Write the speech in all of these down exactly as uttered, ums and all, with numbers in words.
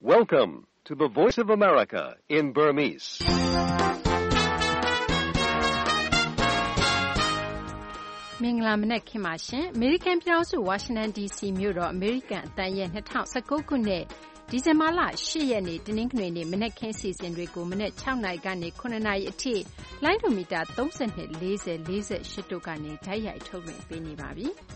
Welcome to the Voice of America in Burmese. ။မင်္ဂလာမနက်ခင်းပါရှင်။ အမေရိကန်ပြည်ထောင်စုဝါရှင်တန်ဒီစီမြို့တော်အမေရိကန်အသံရဲ့၂၀၁၉ခုနှစ်ဒီဇင်ဘာလ၈ရက်နေ့တနင်္ဂနွေနေ့မနက်ခင်းစီစဉ်တွေကိုမနက်၆နာရီကနေ၇နာရီအထိလိုင်းဒိုမီတာ၃၂ ၄၀ ၄၈တို့ကနေဓာတ်ရိုက်ထုတ်လွှင့်ပေးနေပါပြီ။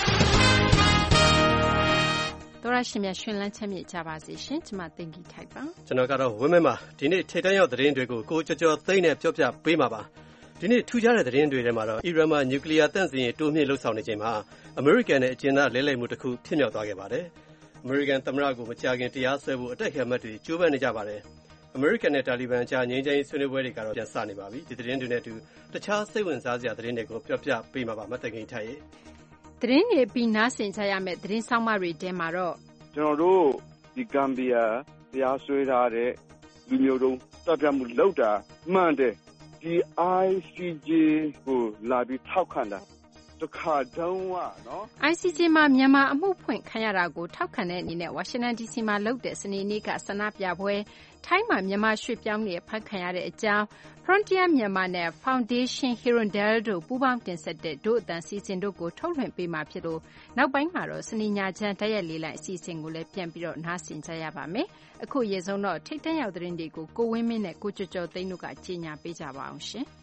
သောရရှင်များရှင်လန်းချမ်းမြေ့ကြပါစေရှင်။ကျွန်မသိင်္ဂီထိုက်ပါ။ကျွန်တော်ကတော့ဝင်းမဲမှာဒီနေ့ထိပ်တန်းရောက်သတင်းတွေကိုကိုကြော်ကြော်သိန်းနဲ့ပြောပြပေးမှာပါ။ဒီနေ့ထူးခြားတဲ့သတင်းတွေထဲမှာတော့အီရန်မှာနျူကလ িয়ার တန့်စင်ရေးတိုးမြင့်လှုပ်ဆောင်နေချိန်မှာအမေရိကန်နဲ့အကျဉ်းသားလဲလှယ်မှုတစ်ခုဖြစ်မြောက်သွားခဲ့ပါတယ်။အမေရိကန်သမ္မတကိုမကြာခင်တရားစွဲဖို့အတိုက်အခံအမတ်တွေကြိုးပမ်းနေကြပါတယ်။အမေရိကန်နဲ့တာလီဘန်ကြားငြိမ်းချမ်းရေးဆွေးနွေးပွဲတွေကတော့ပြန်စနေပါပြီ။ဒီသတင်းတွေနဲ့အတူတခြားစိတ်ဝင်စားစရာသတင်းတွေကိုပြောပြပေးမှာပါမတ်တကင်ထိုက်။သတင်းတွေပြီးနားဆင်ကြရမယ့်သတင်းဆောင်မတွေထဲမှာတော့ကျွန်တော်တို့ဒီဂမ်ဘီယာတရားစွဲထားတဲ့လူမျိုးတုံးတပ်ဖြတ်မှုလုပ်တာမှန်တယ်ဒီ I C J ကိုလာပြီးထောက်ခံတာတခါတုန်းကနော် I C J မှာမြန်မာအမှုဖွင့်ခံရတာကိုထောက်ခံတဲ့အနေနဲ့ဝါရှင်တန် ဒီစီ မှာလုပ်တဲ့စနေနေ့ကဆန္ဒပြပွဲထိုင်းမှာမြန်မာရွှေ့ပြောင်းနေဖမ်းခံရတဲ့အကြောင်း Frontier Myanmar နဲ့ Foundation Hirondelle တို့ပူးပေါင်းတင်ဆက်တဲ့ဒို့အတန်စီစဉ်တို့ကိုထုတ်လွှင့်ပေးမှာဖြစ်လို့နောက်ပိုင်းမှာတော့စနေညချမ်းတိုက်ရိုက်လေးလိုက်အစီအစဉ်ကိုလည်းပြန်ပြီးတော့နားဆင်ကြရပါမယ်။အခုရေဆုံးတော့ထိတ်တန့်ရောက်သတင်းတွေကိုကိုဝင်းမင်းနဲ့ကိုကျော်ကျော်သိန်းတို့ကကြီးညာပေးကြပါအောင်ရှင်။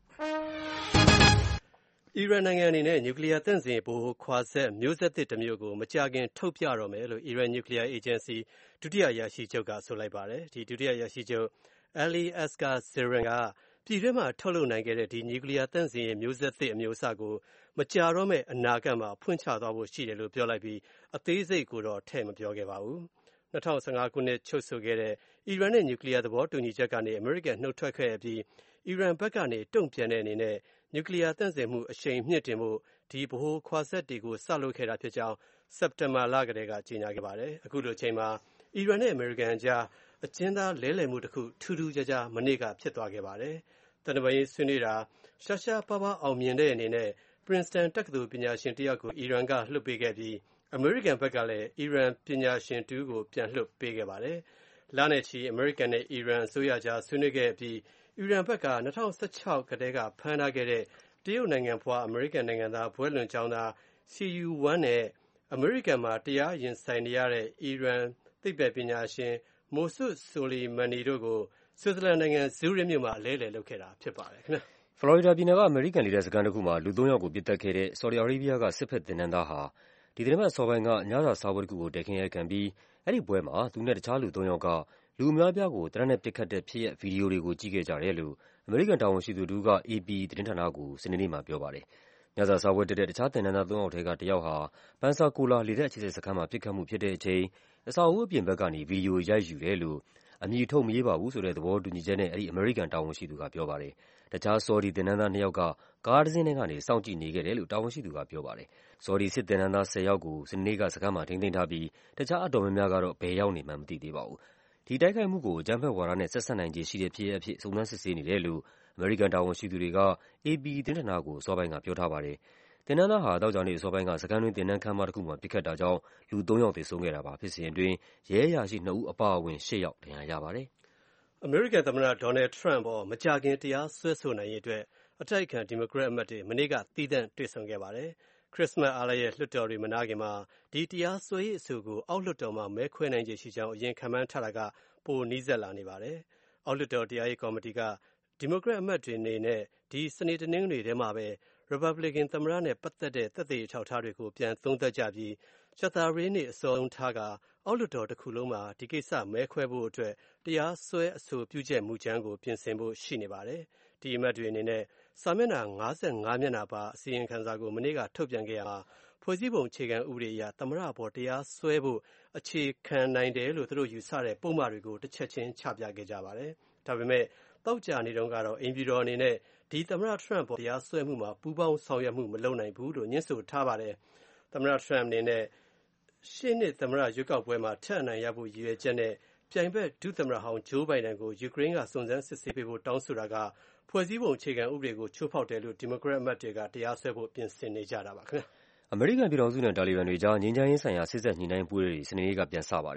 အီရန်နိုင်ငံအနေနဲ့နျူကလ িয়ার တန့်စင်ရေးဗဟိုခွာစက်မျိုးဆက်သစ်တစ်မျိုးကိုမကြာခင်ထုတ်ပြတော့မယ်လို့အီရန်နျူကလ িয়ার အေဂျင်စီဒုတိယအရာရှိချုပ်ကဆိုလိုက်ပါတယ်။ဒီဒုတိယအရာရှိချုပ် Ali Asghar Zerin ကပြည်တွင်းမှာထုတ်လုပ်နိုင်ခဲ့တဲ့ဒီနျူကလ িয়ার တန့်စင်ရေးမျိုးဆက်သစ်အမျိုးအစားကိုမကြာတော့မယ့်အနာဂတ်မှာဖွင့်ချသွားဖို့ရှိတယ်လို့ပြောလိုက်ပြီးအသေးစိတ်ကိုတော့ထည့်မပြောခဲ့ပါဘူး။၂၀၁၅ခုနှစ်ချုပ်ဆိုခဲ့တဲ့အီရန်နဲ့နျူကလ িয়ার သဘောတူညီချက်ကနေအမေရိကန်နှုတ်ထွက်ခဲ့ပြီးအီရန်ဘက်ကနေတုံ့ပြန်တဲ့အနေနဲ့နျူကလ িয়ার တန့်စင်မှုအရှိန်မြင့်တင်ဖို့ဒီဗဟိုခွာစက်တွေကိုစလုပ်ခဲ့တာဖြစ်ကြောင်းစက်တင်ဘာလကတည်းကကြေညာခဲ့ပါတယ်။အခုလိုအချိန်မှာအီရန်နဲ့အမေရိကန်ကြားအကျဉ်းသားလဲလှယ်မှုတစ်ခုထူးထူးခြားခြားမနေ့ကဖြစ်သွားခဲ့ပါတယ်။တန်တမာရေးဆွေးနွေးတာရှားရှားပါးပါးအောင်မြင်တဲ့အနေနဲ့ Princeton တက္ကသိုလ်ပညာရှင်တစ်ယောက်ကိုအီရန်ကလွှတ်ပေးခဲ့ပြီးအမေရိကန်ဘက်ကလည်းအီရန်ပညာရှင်တူကိုပြန်လွှတ်ပေးခဲ့ပါတယ်။လနဲ့ချီအမေရိကန်နဲ့အီရန်အစိုးရကြားဆွေးနွေးခဲ့ပြီးအီရန်ဘက်က၂၀၁၆ကတည်းကဖမ်းထားခဲ့တဲ့တရုတ်နိုင်ငံဖွားအမေရိကန်နိုင်ငံသားဘွဲ့လွန်ကျောင်းသား စီ ယူ ဝမ် နဲ့အမေရိကန်မှာတရားရင်ဆိုင်နေရတဲ့အီရန်သိပ္ပံပညာရှင်မိုဆုဆိုလီမန်နီတို့ကိုဆွစ်ဇာလန်နိုင်ငံဇူးရစ်မြို့မှာအလဲလှယ်လုပ်ခဲ့တာဖြစ်ပါတယ်ခင်ဗျ။ဖလော်ရီဒါပြည်နယ်ကအမေရိကန်လေတပ်စခန်းတစ်ခုမှာလူသုံးယောက်ကိုပစ်သတ်ခဲ့တဲ့ဆော်ဒီအာရေးဗျကစစ်ဘက်သင်တန်းသားဟာဒီသီတင်းပတ်အစောပိုင်းကညစာစားပွဲတစ်ခုကိုတည်ခင်းရိုက်ခံပြီးအဲ့ဒီပွဲမှာသူနဲ့တခြားလူသုံးယောက်ကလူအများပြားကိုတရက်နဲ့ပစ်ခတ်တဲ့ဖြစ်ရပ်ဗီဒီယိုတွေကိုကြည့်ခဲ့ကြတယ်လို့အမေရိကန်တာဝန်ရှိသူတူက အေပီ သတင်းဌာနကိုစနေနေ့မှာပြောပါတယ်။ညစာစားပွဲတက်တဲ့တခြားသင်တန်းသားသုံးယောက်ထဲကတစ်ယောက်ဟာပန်ဆာကိုလာလေတပ်အခြေစိုက်စခန်းမှာပစ်ခတ်မှုဖြစ်တဲ့အချိန်အဆောက်အဦအပြင်ဘက်ကနေဗီဒီယိုရိုက်ယူတယ်လို့အမည်ထုတ်မရေးပါဘူးဆိုတဲ့သဘောတူညီချက်နဲ့အဲ့ဒီအမေရိကန်တာဝန်ရှိသူကပြောပါတယ်။တခြားဆော်ဒီသင်တန်းသားနှစ်ယောက်ကကားတစ်စင်းထဲကနေစောင့်ကြည့်နေခဲ့တယ်လို့တာဝန်ရှိသူကပြောပါတယ်။ဆော်ဒီစစ်သင်တန်းသားဆယ်ယောက်ကိုစနေနေ့ကစခန်းမှာထိန်းသိမ်းထားပြီးတခြားအတော်များများကတော့ဘယ်ရောက်နေမှန်းမသိသေးပါဘူး။ဒီတိုက်ခိုက်မှုကိုအကြမ်းဖက်ဝါဒနဲ့ဆက်စပ်နိုင်ခြေရှိတဲ့ဖြစ်ရပ်အဖြစ်စုံစမ်းစစ်ဆေးနေတယ်လို့အမေရိကန်တာဝန်ရှိသူတွေက အေပီ သတင်းဌာနကိုအစောပိုင်းကပြောထားပါတယ်။သင်တန်းသားဟာသောကြာနေ့အစောပိုင်းကစခန်းတွင်းသင်တန်းခန်းမတစ်ခုမှာပစ်ခတ်တာကြောင့်လူသုံးယောက်သေဆုံးခဲ့တာပါ။ဖြစ်စဉ်အတွင်းရဲအရာရှိနှစ်ဦးအပါအဝင်ရှစ်ယောက်ဒဏ်ရာရပါတယ်။အမေရိကန်သမ္မတဒေါ်နယ်ထရန့်ပေါ်မကြာခင်တရားစွဲဆိုနိုင်ရေးအတွက်အတိုက်အခံဒီမိုကရက်အမတ်တွေမနေ့ကသီးသန့်တွေ့ဆုံခဲ့ပါတယ်။ခရစ်မတ်အားလပ်ရက်လွှတ်တော်တွေမနာခင်မှာဒီတရားစွဲရေးအဆိုကိုအောက်လွှတ်တော်မှာမဲခွဲနိုင်ခြေရှိကြောင်းအရင်ခန့်မှန်းထားတာကပိုနီးစပ်လာနေပါတယ်။အောက်လွှတ်တော်တရားရေးကော်မတီကဒီမိုကရက်အမတ်တွေအနေနဲ့ဒီစနေတနင်္ဂနွေထဲမှာပဲ Republican သမ္မတနဲ့ပတ်သက်တဲ့သက်သေအထောက်အထားတွေကိုပြန်သုံးသပ်ကြပြီးကြာသပတေးနေ့အစောဆုံးထားကအောက်လွှတ်တော်တစ်ခုလုံးမှာဒီကိစ္စမဲခွဲဖို့အတွက်တရားစွဲအဆိုပြုချက်မူကြမ်းကိုပြင်ဆင်ဖို့ရှိနေပါတယ်။ဒီအမတ်တွေအနေနဲ့စာမျက်နှာ၅၅မျက်နှာပါအစီရင်ခံစာကိုမနေ့ကထုတ်ပြန်ခဲ့ရာမှာဖွဲ့စည်းပုံအခြေခံဥပဒေအရသမ္မတအပေါ်တရားစွဲဖို့အခြေခံနိုင်တယ်လို့သူတို့ယူဆတဲ့ပုံမှန်တွေကိုတစ်ချက်ချင်းချပြခဲ့ကြပါတယ်။ဒါပေမဲ့တောက်ကြနေတုန်းကတော့အိမ်ပြည်တော်အနေနဲ့ဒီသမ္မတထရန့်ပေါ်တရားစွဲမှုမှာပူးပေါင်းဆောင်ရွက်မှုမလုပ်နိုင်ဘူးလို့ညှင်းဆိုထားပါတယ်။သမ္မတထရန့်အနေနဲ့ရှေ့နှစ်သမ္မတရွေးကောက်ပွဲမှာထပ်အနိုင်ရဖို့ရည်ရွယ်ချက်နဲ့ပြိုင်ဘက်ဒုသမ္မတဟောင်းဂျိုးဘိုင်ဒန်ကိုယူကရိန်းကစုံစမ်းစစ်ဆေးပေးဖို့တောင်းဆိုတာကဖွဲ့စည်းပုံအခြေခံဥပဒေကိုချိုးဖောက်တယ်လို့ဒီမိုကရက်အမတ်တွေကတရားစွဲဖို့ပြင်ဆင်နေကြတာပါခင်ဗျာ။အမေရိကန်ပြည်ထောင်စုနဲ့တာလီဘန်တွေကြားငြိမ်းချမ်းရေးဆိုင်ရာစစ်ဆက်ညှိနှိုင်းပွဲတွေစနေနေ့ကပြန်စပါတယ်။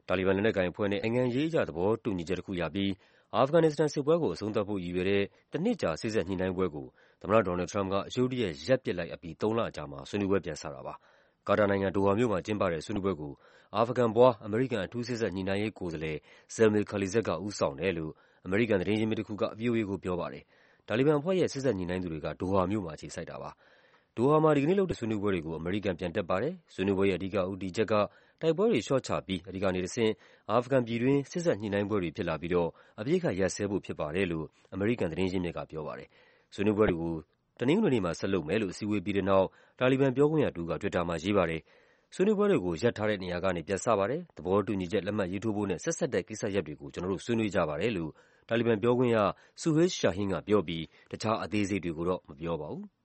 တာလီဘန်လက်နက်ကိုင်အဖွဲ့နဲ့နိုင်ငံရေးအရသဘောတူညီချက်တခုရပြီး အာဖဂန်နစ္စတန်စစ်ပွဲကိုအဆုံးသတ်ဖို့ရည်ရွယ်တဲ့တနှစ်ကြာစေ့စပ်ညှိနှိုင်းပွဲကိုသမ္မတ ဒေါ်နယ်လ်ဒ် ထရမ့်ပ်က ရုတ်တရက်ရပ်ပစ်လိုက်အပြီး သုံးလအကြာမှာ ဆွေးနွေးပွဲပြန်စတာပါ။ ကာတာနိုင်ငံ၊ ဒိုဟာမြို့မှာကျင်းပတဲ့ဆွေးနွေးပွဲကို အာဖဂန်ဖွား အမေရိကန် အထူးစေ့စပ်ညှိနှိုင်းရေးကိုယ်စားလှယ် Zalmay Khalilzad က ဦးဆောင်တယ်လို့ အမေရိကန်သတင်းရင်းမြစ်တခုက ဗွီအိုအေကိုပြောပါတယ်။ တာလီဘန်အဖွဲ့ရဲ့ စေ့စပ်ညှိနှိုင်းသူတွေက ဒိုဟာမြို့မှာ အခြေစိုက်တာပါ။ ဒိုဟာမှာ ဒီကနေ့လုပ်တဲ့ဆွေးနွေးပွဲတွေကို အမေရိကန်ပြန်တက်ပါတယ်။ ဆွေးနွေးပွဲရဲ့ အဓိကဦးတည်ချက်က တိုက်ပွဲတွေလျှော့ချပြီး အဲဒီကနေတဆင့် အာဖဂန်ပြည်တွင်း စေ့စပ်ညှိနှိုင်းပွဲတွေဖြစ်လာပြီးတော့ အပစ်အခတ်ရပ်စဲဖို့ဖြစ်ပါတယ်လို့ အမေရိကန်သတင်းရင်းမြစ်ကပြောပါတယ်။ ဆွေးနွေးပွဲတွေကို တနင်္ဂနွေနေ့မှာ ဆက်လုပ်မယ်လို့ အစည်းအဝေးပြီးတဲ့နောက် တာလီဘန်ပြောခွင့်ရတဦးက Twitter မှာရေးပါတယ်။ ဆွေးနွေးပွဲတွေကို ရပ်ထားတဲ့နေရာကနေ ပြန်စပါတယ်၊ သဘောတူညီချက် လက်မှတ်ရေးထိုးဖို့နဲ့ ဆက်စပ်တဲ့ကိစ္စရပ်တွေကို ကျနော်တို့ ဆွေးနွေးကြပါတယ်လို့ တာလီဘန်ပြောခွင့်ရ Suhail Shaheen ကပြောပြီး တခြားအသေးစိတ်တွေကိုတော့ မပြောပါဘူး။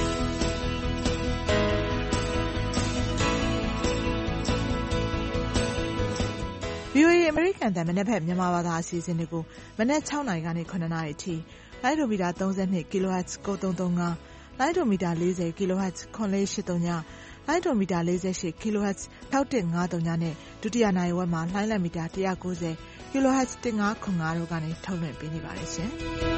ဗွီအိုအေ အမေရိကန်အသံ မနက်ဖြန်မြန်မာဘာသာအစီအစဉ်တွေကို မနက် ၆ နာရီကနေ ၇ နာရီအထိလိုင်းဒိုမီတာ ၃၂ kHz ၉၃၃၅၊ လိုင်းဒိုမီတာ ၄၀ kHz ၇၄၈၃ည၊ လိုင်းဒိုမီတာ ၄၈ kHz ၆၁၅၀ နဲ့ ဒုတိယနာရီဝက်မှာ လိုင်းလံမီတာ ၁၉၀ kHz ၁၅၇၅ တို့ကနေ ထုတ်လွှင့်ပေးနေပါတယ်ရှင်။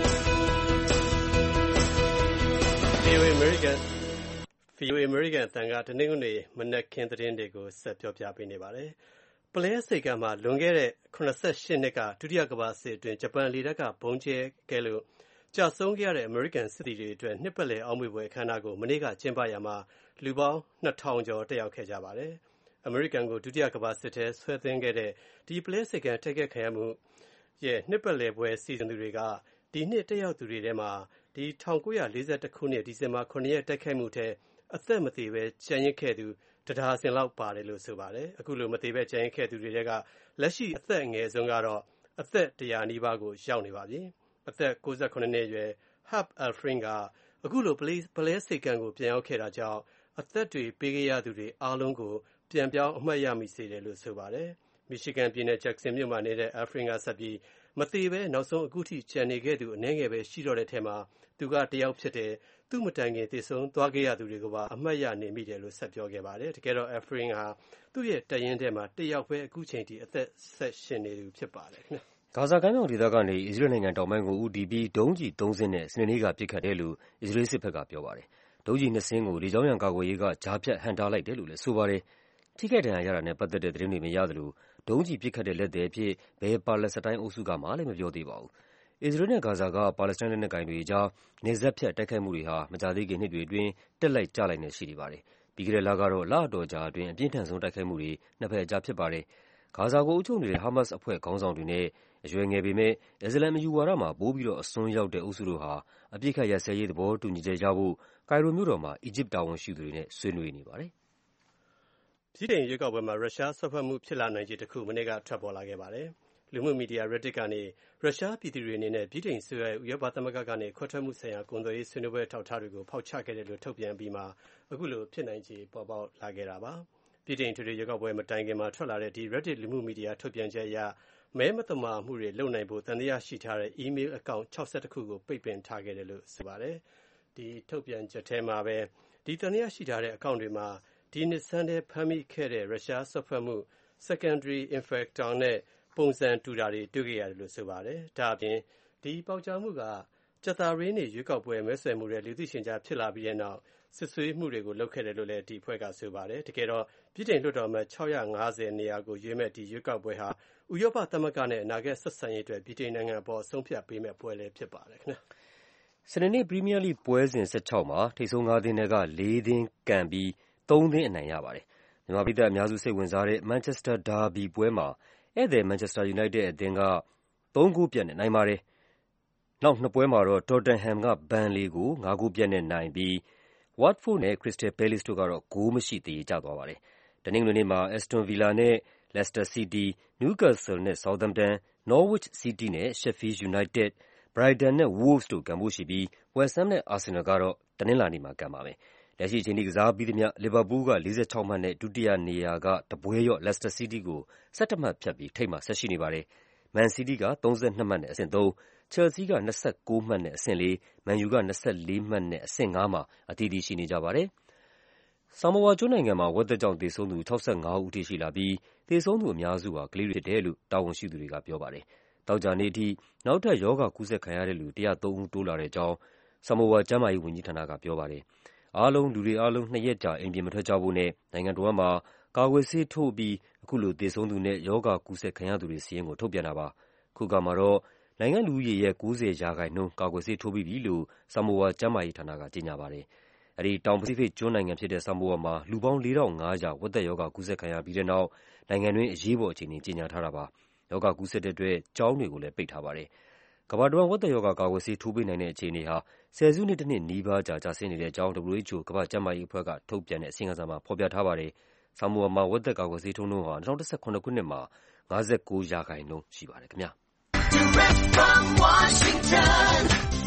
ဗွီအိုအေ အမေရိကန် ဗွီအိုအေ အမေရိကန်အသံက တနင်္ဂနွေမနက်ခင်းသတင်းတွေကို ဆက်ပြောပြပေးနေပါတယ်။ ပုလဲဆိပ်ကမ်းမှာ လွန်ခဲ့တဲ့ ၇၈ နှစ်က ဒုတိယကမ္ဘာစစ်အတွင်း ဂျပန်လေတပ်က ဗုံးကြဲခဲ့လို့ ကျဆုံးခဲ့ရတဲ့ အမေရိကန်စစ်သည်တွေအတွက် နှစ်ပတ်လည်အောက်မေ့ဖွယ်အခမ်းအနားကို မနေ့ကကျင်းပရာမှာ လူပေါင်း နှစ်ထောင်ကျော် တက်ရောက်ခဲ့ကြပါတယ်။ အမေရိကန်ကို ဒုတိယကမ္ဘာစစ်ထဲ ဆွဲသွင်းခဲ့တဲ့ ဒီပုလဲဆိပ်ကမ်းတိုက်ခိုက်ခံရမှုရဲ့ နှစ်ပတ်လည်ပွဲစီစဉ်သူတွေက ဒီနှစ်တက်ရောက်သူတွေထဲမှာ ၁၉၄၁ ခုနှစ် ဒီဇင်ဘာ ၇ ရက်တိုက်ခိုက်မှုထဲ အသက်မသေဘဲကျန်ရစ်ခဲ့သူ တဒါဇင်လောက်ပါတယ်လို့ ဆိုပါတယ်။ အခုလို မသေဘဲကျန်ရစ်ခဲ့သူတွေထဲက လက်ရှိအသက်အငယ်ဆုံးကတော့ အသက် ၁၀၀ နီးပါးကိုရောက်နေပါပြီ။ အသက် ၉၇ နှစ်အရွယ် Herb Elfring က အခုလို ပုလဲဆိပ်ကမ်းကို ပြန်ရောက်ခဲ့တာကြောင့် အသက်တွေပေးခဲ့ရသူတွေအားလုံးကို ပြန်ပြောင်း အမှတ်ရမိစေတယ်လို့ ဆိုပါတယ်။ Michigan ပြည်နယ်၊ Jackson မြို့မှာနေတဲ့ Elfring က ဆက်ပြီး မသေဘဲ နောက်ဆုံးအခုထိကျန်နေခဲ့သူ အနည်းငယ်ပဲရှိတော့တဲ့ထဲမှာ သူကတယောက်ဖြစ်တယ်၊ သူ့မတိုင်ခင် သေဆုံးသွားခဲ့ရသူတွေကိုပါ အမှတ်ရနေမိတယ်လို့ ဆက်ပြောခဲ့ပါတယ်။ တကယ်တော့ Elfring ဟာ သူ့ရဲ့တပ်ရင်းထဲမှာ တယောက်ပဲ အခုချိန်ထိ အသက်ဆက်ရှင်နေသူဖြစ်ပါတယ်။ဂါဇာကမ်းမြောင်ဒေသကနေ အစ္စရေးလ်နိုင်ငံတောင်ပိုင်းကိုဦးတည်ပြီး ဒုံးကျည်သုံးစင်းနဲ့ စနေနေ့ကပစ်ခတ်တယ်လို့ အစ္စရေးလ်စစ်ဘက်ကပြောပါတယ်။ ဒုံးကျည်နှစ်စင်းကို လေကြောင်းရန်ကာကွယ်ရေးက ကြားဖြတ်ဟန့်တားလိုက်တယ်လို့လည်း ဆိုပါတယ်။ ထိခိုက်ဒဏ်ရာရတာနဲ့ပတ်သက်တဲ့သတင်းတွေမရသလို ဒုံးကျည်ပစ်ခတ်တဲ့လက်သည်အဖြစ် ဘယ်ပါလက်စတိုင်းအုပ်စုကမှလည်း မပြောသေးပါဘူး။ အစ္စရေးလ်နဲ့ ဂါဇာက ပါလက်စတိုင်းလက်နက်ကိုင်တွေအကြား နယ်စပ်ဖြတ်တိုက်ခိုက်မှုတွေဟာ မကြာသေးခင်နှစ်တွေအတွင်း တက်လိုက်ကျလိုက်နဲ့ရှိနေပါတယ်။ ပြီးခဲ့တဲ့လကတော့ လအတော်ကြာအတွင်း အပြင်းထန်ဆုံးတိုက်ခိုက်မှုတွေ နှစ်ဘက်အကြားဖြစ်ပါတယ်။ ဂါဇာကိုအုပ်ချုပ်နေတဲ့ ဟာမတ်စ်အဖွဲ့ခေါင်းဆောင်တွေနဲ့ အရွယ်ငယ်ပေမယ့် အစ္စလာမ်အယူဝါဒမှာ ပိုပြီးတော့ အစွန်းရောက်တဲ့အုပ်စုတို့ဟာ အပစ်အခတ်ရပ်စဲရေး သဘောတူညီချက်ရဖို့ ကိုင်ရိုမြို့တော်မှာ အီဂျစ်တာဝန်ရှိသူတွေနဲ့ ဆွေးနွေးနေပါတယ်။ဗြိတိန်ရွေးကောက်ပွဲမှာ ရုရှားစွက်ဖက်မှုဖြစ်လာနိုင်ခြေတခု မနေ့က ထွက်ပေါ်လာခဲ့ပါတယ်။ လူမှုမီဒီယာ Reddit ကနေ ရုရှားပြည်သူတွေအနေနဲ့ ဗြိတိန်အစိုးရရဲ့ ဥရောပသမဂ္ဂကနေ ခွဲထွက်မှုဆိုင်ရာ ကုန်သွယ်ရေးဆွေးနွေးပွဲအထောက်အထားတွေကို ဖောက်ချခဲ့တယ်လို့ ထုတ်ပြန်အပြီးမှာ အခုလိုဖြစ်နိုင်ခြေပေါ်ပေါက်လာခဲ့တာပါ။ ဗြိတိန်အထွေထွေရွေးကောက်ပွဲမတိုင်ခင်မှာထွက်လာတဲ့ ဒီ Reddit လူမှုမီဒီယာထုတ်ပြန်ချက်အရ မဲမသမာမှုတွေလုပ်နိုင်ဖို့ သံသယရှိထားတဲ့ အီးမေးလ်အကောင့် ၆၁ ခုကို ပိတ်ပင်ထားခဲ့တယ်လို့ ဆိုပါတယ်။ ဒီထုတ်ပြန်ချက်ထဲမှာပဲ ဒီသံသယရှိထားတဲ့အကောင့်တွေမှာ ဒီနှစ်ဆန်းထဲဖမ်းမိခဲ့တဲ့ ရုရှားစွက်ဖက်မှု Secondary Infrator နဲ့ ပုံစံတူတာတွေ တွေ့ခဲ့ရတယ်လို့ ဆိုပါတယ်။ ဒါ့အပြင် ဒီပေါက်ကြားမှုက ကြာသပတေးနေ့ ရွေးကောက်ပွဲမဲဆွယ်မှုထဲ လူသိရှင်ကြားဖြစ်လာပြီးတဲ့နောက် စစ်ဆေးမှုတွေကိုလုပ်ခဲ့တယ်လို့လည်း ဒီအဖွဲ့ကဆိုပါတယ်။ တကယ်တော့ ဗြိတိန်လွှတ်တော်အမတ် ၆၅၀ နေရာကိုရွေးမယ့် ဒီရွေးကောက်ပွဲဟာ ဥရောပသမဂ္ဂနဲ့ အနာဂတ်ဆက်ဆံရေးအတွက် ဗြိတိန်နိုင်ငံအပေါ် အဆုံးအဖြတ်ပေးမယ့်ပွဲလည်းဖြစ်ပါတယ်။စနေနေ့ ပရီးမီးယားလိဂ်ပွဲစဉ် ၁၆ မှာ ထိပ်ဆုံးငါးသင်းထဲက လေးသင်းကန်ပြီး သုံးသင်းအနိုင်ရပါတယ်။ မြန်မာပရိသတ်အများစုစိတ်ဝင်စားတဲ့ မန်ချက်စတာဒါဘီပွဲမှာ ဧည့်သည် မန်ချက်စတာယူနိုက်တက်အသင်းက သုံးဂိုးပြတ်နဲ့နိုင်ပါတယ်။ နောက်နှစ်ပွဲမှာတော့ တော်တမ်ဟမ်က ဘန်လေကို ငါးဂိုးပြတ်နဲ့နိုင်ပြီး ဝတ်တ်ဖို့ဒ်နဲ့ ခရစ္စတယ်လ်ပဲလေ့စ်တို့ကတော့ ဂိုးမရှိ သရေကျသွားပါတယ်။ တနင်္ဂနွေနေ့မှာ အက်စတွန် ဗီလာနဲ့ လက်စတာစီးတီး၊ နယူးကက်ဆယ်လ်နဲ့ ဆောက်သမ်ပ်တန်၊ နော်ဝစ်စီးတီးနဲ့ ရှက်ဖီးလ်ဒ် ယူနိုက်တက်၊ ဘရိုက်တန်နဲ့ ဝို့လ်ဗ်စ်တို့ ကန်ဖို့ရှိပြီး ဝက်စ်ဟမ်းမ်နဲ့ အာဆင်နယ်လ်ကတော့ တနင်္လာနေ့မှာ ကန်ပါမယ်။ လက်ရှိအချိန်ထိကစားပြီးသမျှ လီဗာပူးလ်က ၄၆ မှတ်နဲ့ ဒုတိယနေရာက တပွဲလျော့ လက်စတာစီးတီးကို ၁၁ မှတ်ဖြတ်ပြီး ထိပ်မှာဆက်ရှိနေပါတယ်။ မန်စီးတီးက ၃၂ မှတ်နဲ့ အဆင့်သုံး၊ ချယ်လ်ဆီးက ၂၉ မှတ်နဲ့ အဆင့်လေး၊ မန်ယူက ၂၄ မှတ်နဲ့ အဆင့်ငါးမှာ အသီးသီးရှိနေကြပါတယ်။ဆာမိုဝါကျွန်းနိုင်ငံမှာ ဝက်သက်ကြောင့်သေဆုံးသူ ၆၅ ဦးအထိရှိလာပြီး သေဆုံးသူအများစုဟာ ကလေးတွေဖြစ်တယ်လို့ တာဝန်ရှိသူတွေကပြောပါတယ်။ သောကြာနေ့အထိ နောက်ထပ် ရောဂါကူးစက်ခံရတဲ့လူ ၁၀၃ ဦး တိုးလာတဲ့အကြောင်း ဆာမိုဝါ ကျန်းမာရေးဝန်ကြီးဌာနက ပြောပါတယ်။ အားလုံး လူတွေအားလုံး နှစ်ရက်ကြာ အိမ်ပြင်မထွက်ကြဖို့နဲ့ နိုင်ငံတဝန်းမှာ ကာကွယ်ဆေးထိုးအပြီး အခုလို သေဆုံးသူနဲ့ ရောဂါကူးစက်ခံရသူတွေစာရင်းကို ထုတ်ပြန်တာပါ။ ခုအခါမှာတော့ နိုင်ငံ့လူဦးရေရဲ့ ၉၀% ကာကွယ်ဆေးထိုးပြီးပြီလို့ ဆာမိုဝါ ကျန်းမာရေးဌာနက ကြေညာပါတယ်။ အဲဒီ တောင်ပစိဖိတ်ကျွန်းနိုင်ငံဖြစ်တဲ့ ဆာမိုဝါမှာ လူပေါင်း ၄,၅၀၀ ဝက်သက်ရောဂါ ကူးစက်ခံရပြီးတဲ့နောက် နိုင်ငံတွင်း အရေးပေါ်အခြေအနေ ကြေညာထားတာပါ။ ရောဂါကူးစက်တဲ့အတွက် ကျောင်းတွေကိုလည်း ပိတ်ထားပါတယ်။ ကမ္ဘာတဝန်း ဝက်သက်ရောဂါ ကာကွယ်ဆေး ထိုးပေးနိုင်တဲ့အခြေအနေဟာ ဆယ်စုနှစ်တနှစ်နီးပါးကြာ ကျဆင်းနေတဲ့အကြောင်း ဒဗလျူ အိတ်ချ်အို ကမ္ဘာ့ကျန်းမာရေးအဖွဲ့က ထုတ်ပြန်တဲ့ အစီရင်ခံစာမှာ ဖော်ပြထားပါတယ်။ ဆာမိုဝါမှာ ဝက်သက်ကာကွယ်ဆေးထိုးနှုန်းဟာ ၂၀၁၇ ခုနှစ်မှာ ၅၉% ရှိပါတယ်ခင်ဗျာ။ Direct from Washington,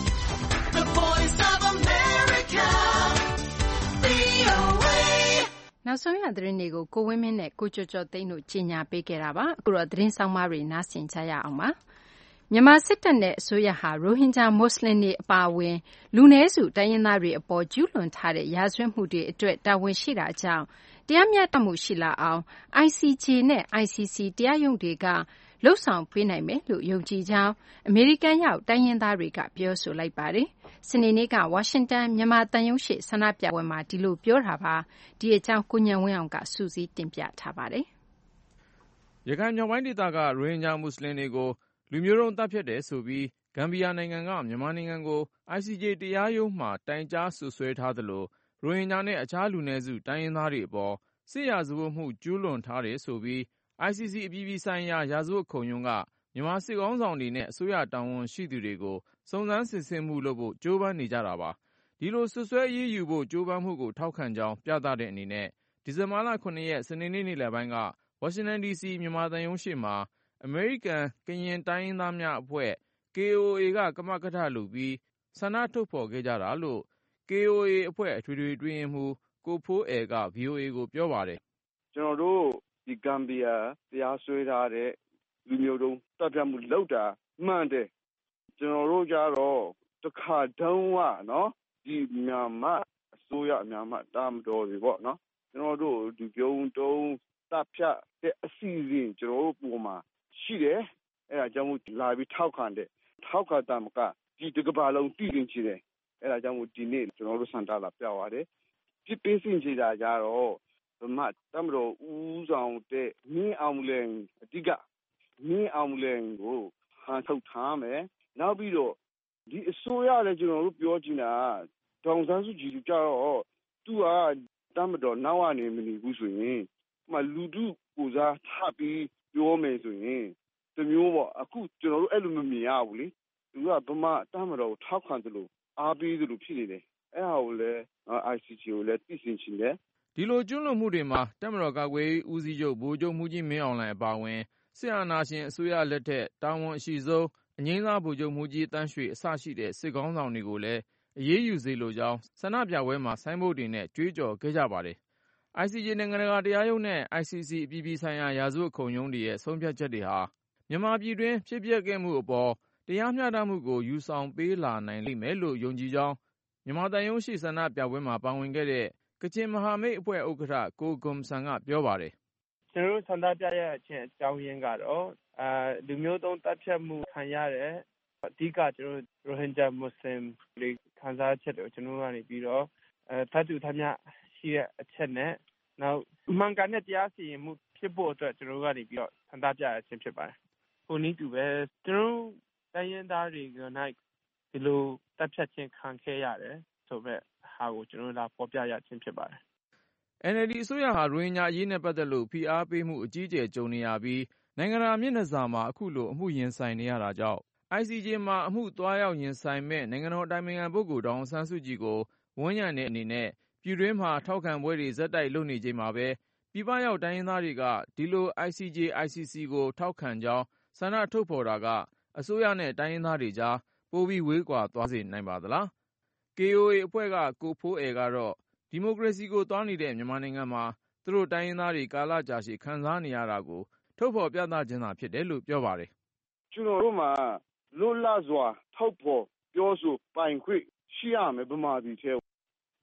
the voice of America, ဗွီအိုအေနောက်ဆုံးရသတင်းတွေကို ကိုဝင်းမင်းနဲ့ ကိုကျော်ကျော်သိန်းတို့ကြီးညာပေးခဲ့တာပါ။ အခုတော့ သတင်းဆောင်းပါးတွေ နားဆင်ကြရအောင်ပါ။ မြန်မာစစ်တပ်နဲ့အစိုးရဟာ ရိုဟင်ဂျာမွတ်စလင်တွေအပါအဝင် လူနည်းစုတိုင်းရင်းသားတွေအပေါ် ကျူးလွန်ထားတဲ့ ရာဇဝတ်မှုတွေအတွက် တာဝန်ရှိတာကြောင့် တရားမျှတမှုရှိလာအောင် အိုင်စီဂျေ နဲ့ အိုင်စီစီ တရားရုံးတွေက လုပ်ဆောင်ပေးနိုင်မယ်လို့ ယုံကြည်ကြောင်း အမေရိကန်ရောက် တိုင်းရင်းသားတွေက ပြောဆိုလိုက်ပါတယ်။ စနေနေ့က ဝါရှင်တန် မြန်မာသံရုံးရှေ့ ဆန္ဒပြပွဲမှာ ဒီလိုပြောတာပါ။ ဒီအကြောင်း ကိုဉာဏ်ဝင်းအောင်က စုစည်းတင်ပြထားပါတယ်။ ရခိုင်မြောက်ပိုင်းဒေသက ရိုဟင်ဂျာမွတ်စလင်တွေကို လူမျိုးတုံးသတ်ဖြတ်တယ်ဆိုပြီး ဂမ်ဘီယာနိုင်ငံက မြန်မာနိုင်ငံကို အိုင်စီဂျေ တရားရုံးမှာ တိုင်ကြားစွပ်စွဲထားသလို ရိုဟင်ဂျာနဲ့ အခြားလူနည်းစု တိုင်းရင်းသားတွေအပေါ် စစ်ရာဇဝတ်မှု ကျူးလွန်ထားတယ်ဆိုပြီး အိုင်စီစီ အပြည်ပြည်ဆိုင်ရာ ရာဇဝတ်ခုံရုံးက မြန်မာစစ်ခေါင်းဆောင်တွေနဲ့ အစိုးရတာဝန်ရှိသူတွေကို စုံစမ်းစစ်ဆေးမှုလုပ်ဖို့ ကြိုးပမ်းနေကြတာပါ။ ဒီလို စွပ်စွဲအရေးယူဖို့ ကြိုးပမ်းမှုကို ထောက်ခံကြောင်း ပြသတဲ့အနေနဲ့ ဒီဇင်ဘာလ ၇ ရက် စနေနေ့ နေ့လည်ပိုင်းက ဝါရှင်တန်ဒီစီ မြန်မာသံရုံးရှေ့မှာ အမေရိကန် ကရင်တိုင်းရင်းသားများအဖွဲ့ ကေအိုအေ က ကမကထလုပ်ပြီး ဆန္ဒထုတ်ဖော်ခဲ့ကြတာလို့ ကေအိုအေအဖွဲ့ အထွေထွေအတွင်းရေးမှူး ကိုဖိုးအယ်က ဗွီအိုအေကို ပြောပါတယ်။ “ကျနော်တို့ ဒီဂမ်ဘီယာတရားစွဲထားတဲ့ လူမျိုးတုံးသတ်ဖြတ်မှုလုပ်တာမှန်တယ်။ ကျနော်တို့ကြတော့တခါတုန်းကနော်ဒီမြန်မာအစိုးရမြန်မာတပ်မတော်တွေပေါ့နော်ကျနော်တို့ဒီပြုံးတုံးတပ်ဖြတ်တဲ့အစီအစဉ်ကျနော်တို့ပုံမှာရှိတယ်အဲဒါကြောင့်မို့လာပြီးထောက်ခံတယ်ထောက်ခံတာမကဒီတစ်ကမ္ဘာလုံးတည်ရင်ချင်တယ်အဲဒါကြောင့်မို့ဒီနေ့ကျနော်တို့စံတာလာပြပါတယ်ပြစ်ပေးစင်ကြတာကြတော့ဗမာတပ်မတော်ဦးဆောင်တဲ့မင်းအောင်လင်အဓိကမင်းအောင်လင်ကိုဟန်ထုတ်ထားမယ်နောက်ပြီးတော့ဒီအစိုးရလည်းကျွန်တော်တို့ပြောချင်တာဒေါန်ဆန်းစုကြည်ကြတော့သူကတမ်းမတော်နောက်ကနေမနေဘူးဆိုရင်မှလူထုကိုစားထပ်ပြီးပြောမယ်ဆိုရင်တမျိုးပေါ့အခုကျွန်တော်တို့အဲ့လိုမမြင်ရဘူးလေသူကဗမာတမ်းမတော်ကိုထောက်ခံတယ်လို့အားပေးတယ်လို့ဖြစ်နေတယ်အဲ့ဟာကိုလည်း အိုင် စီ ဂျီ ကိုလည်းသိစေချင်တယ်ဒီလိုကျွလွန်မှုတွေမှာတပ်မတော်ကာကွယ်ရေးဦးစီးချုပ်ဗိုလ်ချုပ်မှူးကြီးမင်းအောင်လှိုင်အပါအဝင်စစ်အာဏာရှင်အစိုးရလက်ထက်တာဝန်အရှိဆုံးအငြိမ်းစားဗိုလ်ချုပ်မှူးကြီးသန်းရွှေအစရှိတဲ့စစ်ခေါင်းဆောင်တွေကိုလည်းအရေးယူစေလိုကြောင်းဆန္ဒပြပွဲမှာဆိုင်းဘုတ်တွေနဲ့ကြွေးကြော်ခဲ့ကြပါတယ်။ အိုင်စီဂျေ နိုင်ငံတကာတရားရုံးနဲ့ အိုင်စီစီ အပြည်ပြည်ဆိုင်ရာရာဇဝတ်ခုံရုံးတွေရဲ့ဆုံးဖြတ်ချက်တွေဟာမြန်မာပြည်တွင်းဖြစ်ပျက်ခဲ့မှုအပေါ်တရားမျှတမှုကိုယူဆောင်ပေးလာနိုင်လိမ့်မယ်လို့ယုံကြည်ကြောင်းမြန်မာသံရုံးရှိဆန္ဒပြပွဲမှာပါဝင်ခဲ့တဲ့ကချင်မဟာမိတ်အဖွဲ့ဥက္ကဋ္ဌကိုဂွမ်ဆမ်ကပြောပါတယ်။ကျွန်တော်တို့ဆန္ဒပြရခြင်းအကြောင်းရင်းကတော့အာလူမျိုးတုံးတပ်ဖြတ်မှုခံရတဲ့အဓိကကျွန်တော်ရိုဟင်ဂျာမွတ်စလင်တွေခံစားချက်တွေကိုကျွန်တော်တို့ကနေပြီးတော့အဲဖတ်သူထမျှရှိတဲ့အချက်နဲ့နောက်မှန်ကန်တဲ့တရားစီရင်မှုဖြစ်ဖို့အတွက်ကျွန်တော်တို့ကနေပြီးတော့ဆန္ဒပြရခြင်းဖြစ်ပါတယ်။ဟိုနည်းတူပဲကျွန်တော်တိုင်းရင်းသားတွေကနိုင်ဒီလိုတပ်ဖြတ်ခြင်းခံခဲ့ရတယ်ဆိုတော့ဟာကိုကျွန်တော်တို့လာပေါ်ပြရခြင်းဖြစ်ပါတယ်။ အန် အယ်လ် ဒီ အစိုးရဟာရိုဟင်ဂျာအရေးနဲ့ပတ်သက်လို့ဖိအားပေးမှုအကြီးအကျယ်ကြုံနေရပြီးနိုင်ငံတကာမျက်နှာစာမှာအခုလိုအမှုရင်ဆိုင်နေရတာကြောင့် အိုင် စီ ဂျေ မှာအမှုသွားရောက်ရင်ဆိုင်မဲ့နိုင်ငံတော်အတိုင်ပင်ခံပုဂ္ဂိုလ်ဒေါ်အောင်ဆန်းစုကြည်ကိုဝန်းရံတဲ့အနေနဲ့ပြည်တွင်းမှာထောက်ခံပွဲတွေဆက်တိုက်လုပ်နေချိန်မှာပဲပြည်ပရောက်တိုင်းရင်းသားတွေကဒီလို အိုင် စီ ဂျေ အိုင် စီ စီ ကိုထောက်ခံကြောင်းဆန္ဒထုတ်ဖော်တာကအစိုးရနဲ့တိုင်းရင်းသားတွေကြားပိုပြီးဝေးကွာသွားစေနိုင်ပါသလား။ ကေအိုအေအဖွဲ့ကကိုဖိုးအယ်ကတော့ဒီမိုကရေစီကိုသွားနေတဲ့မြန်မာနိုင်ငံမှာသူတို့တိုင်းရင်းသားတွေကာလကြာရှည်ခံစားနေရတာကိုထုတ်ဖော်ပြသခြင်းသာဖြစ်တယ်လို့ပြောပါတယ်။ကျွန်တော်တို့မှာလွတ်လပ်စွာထုတ်ဖော်ပြောဆိုပိုင်ခွင့်ရှိရမယ်ဗမာပြည်ထဲ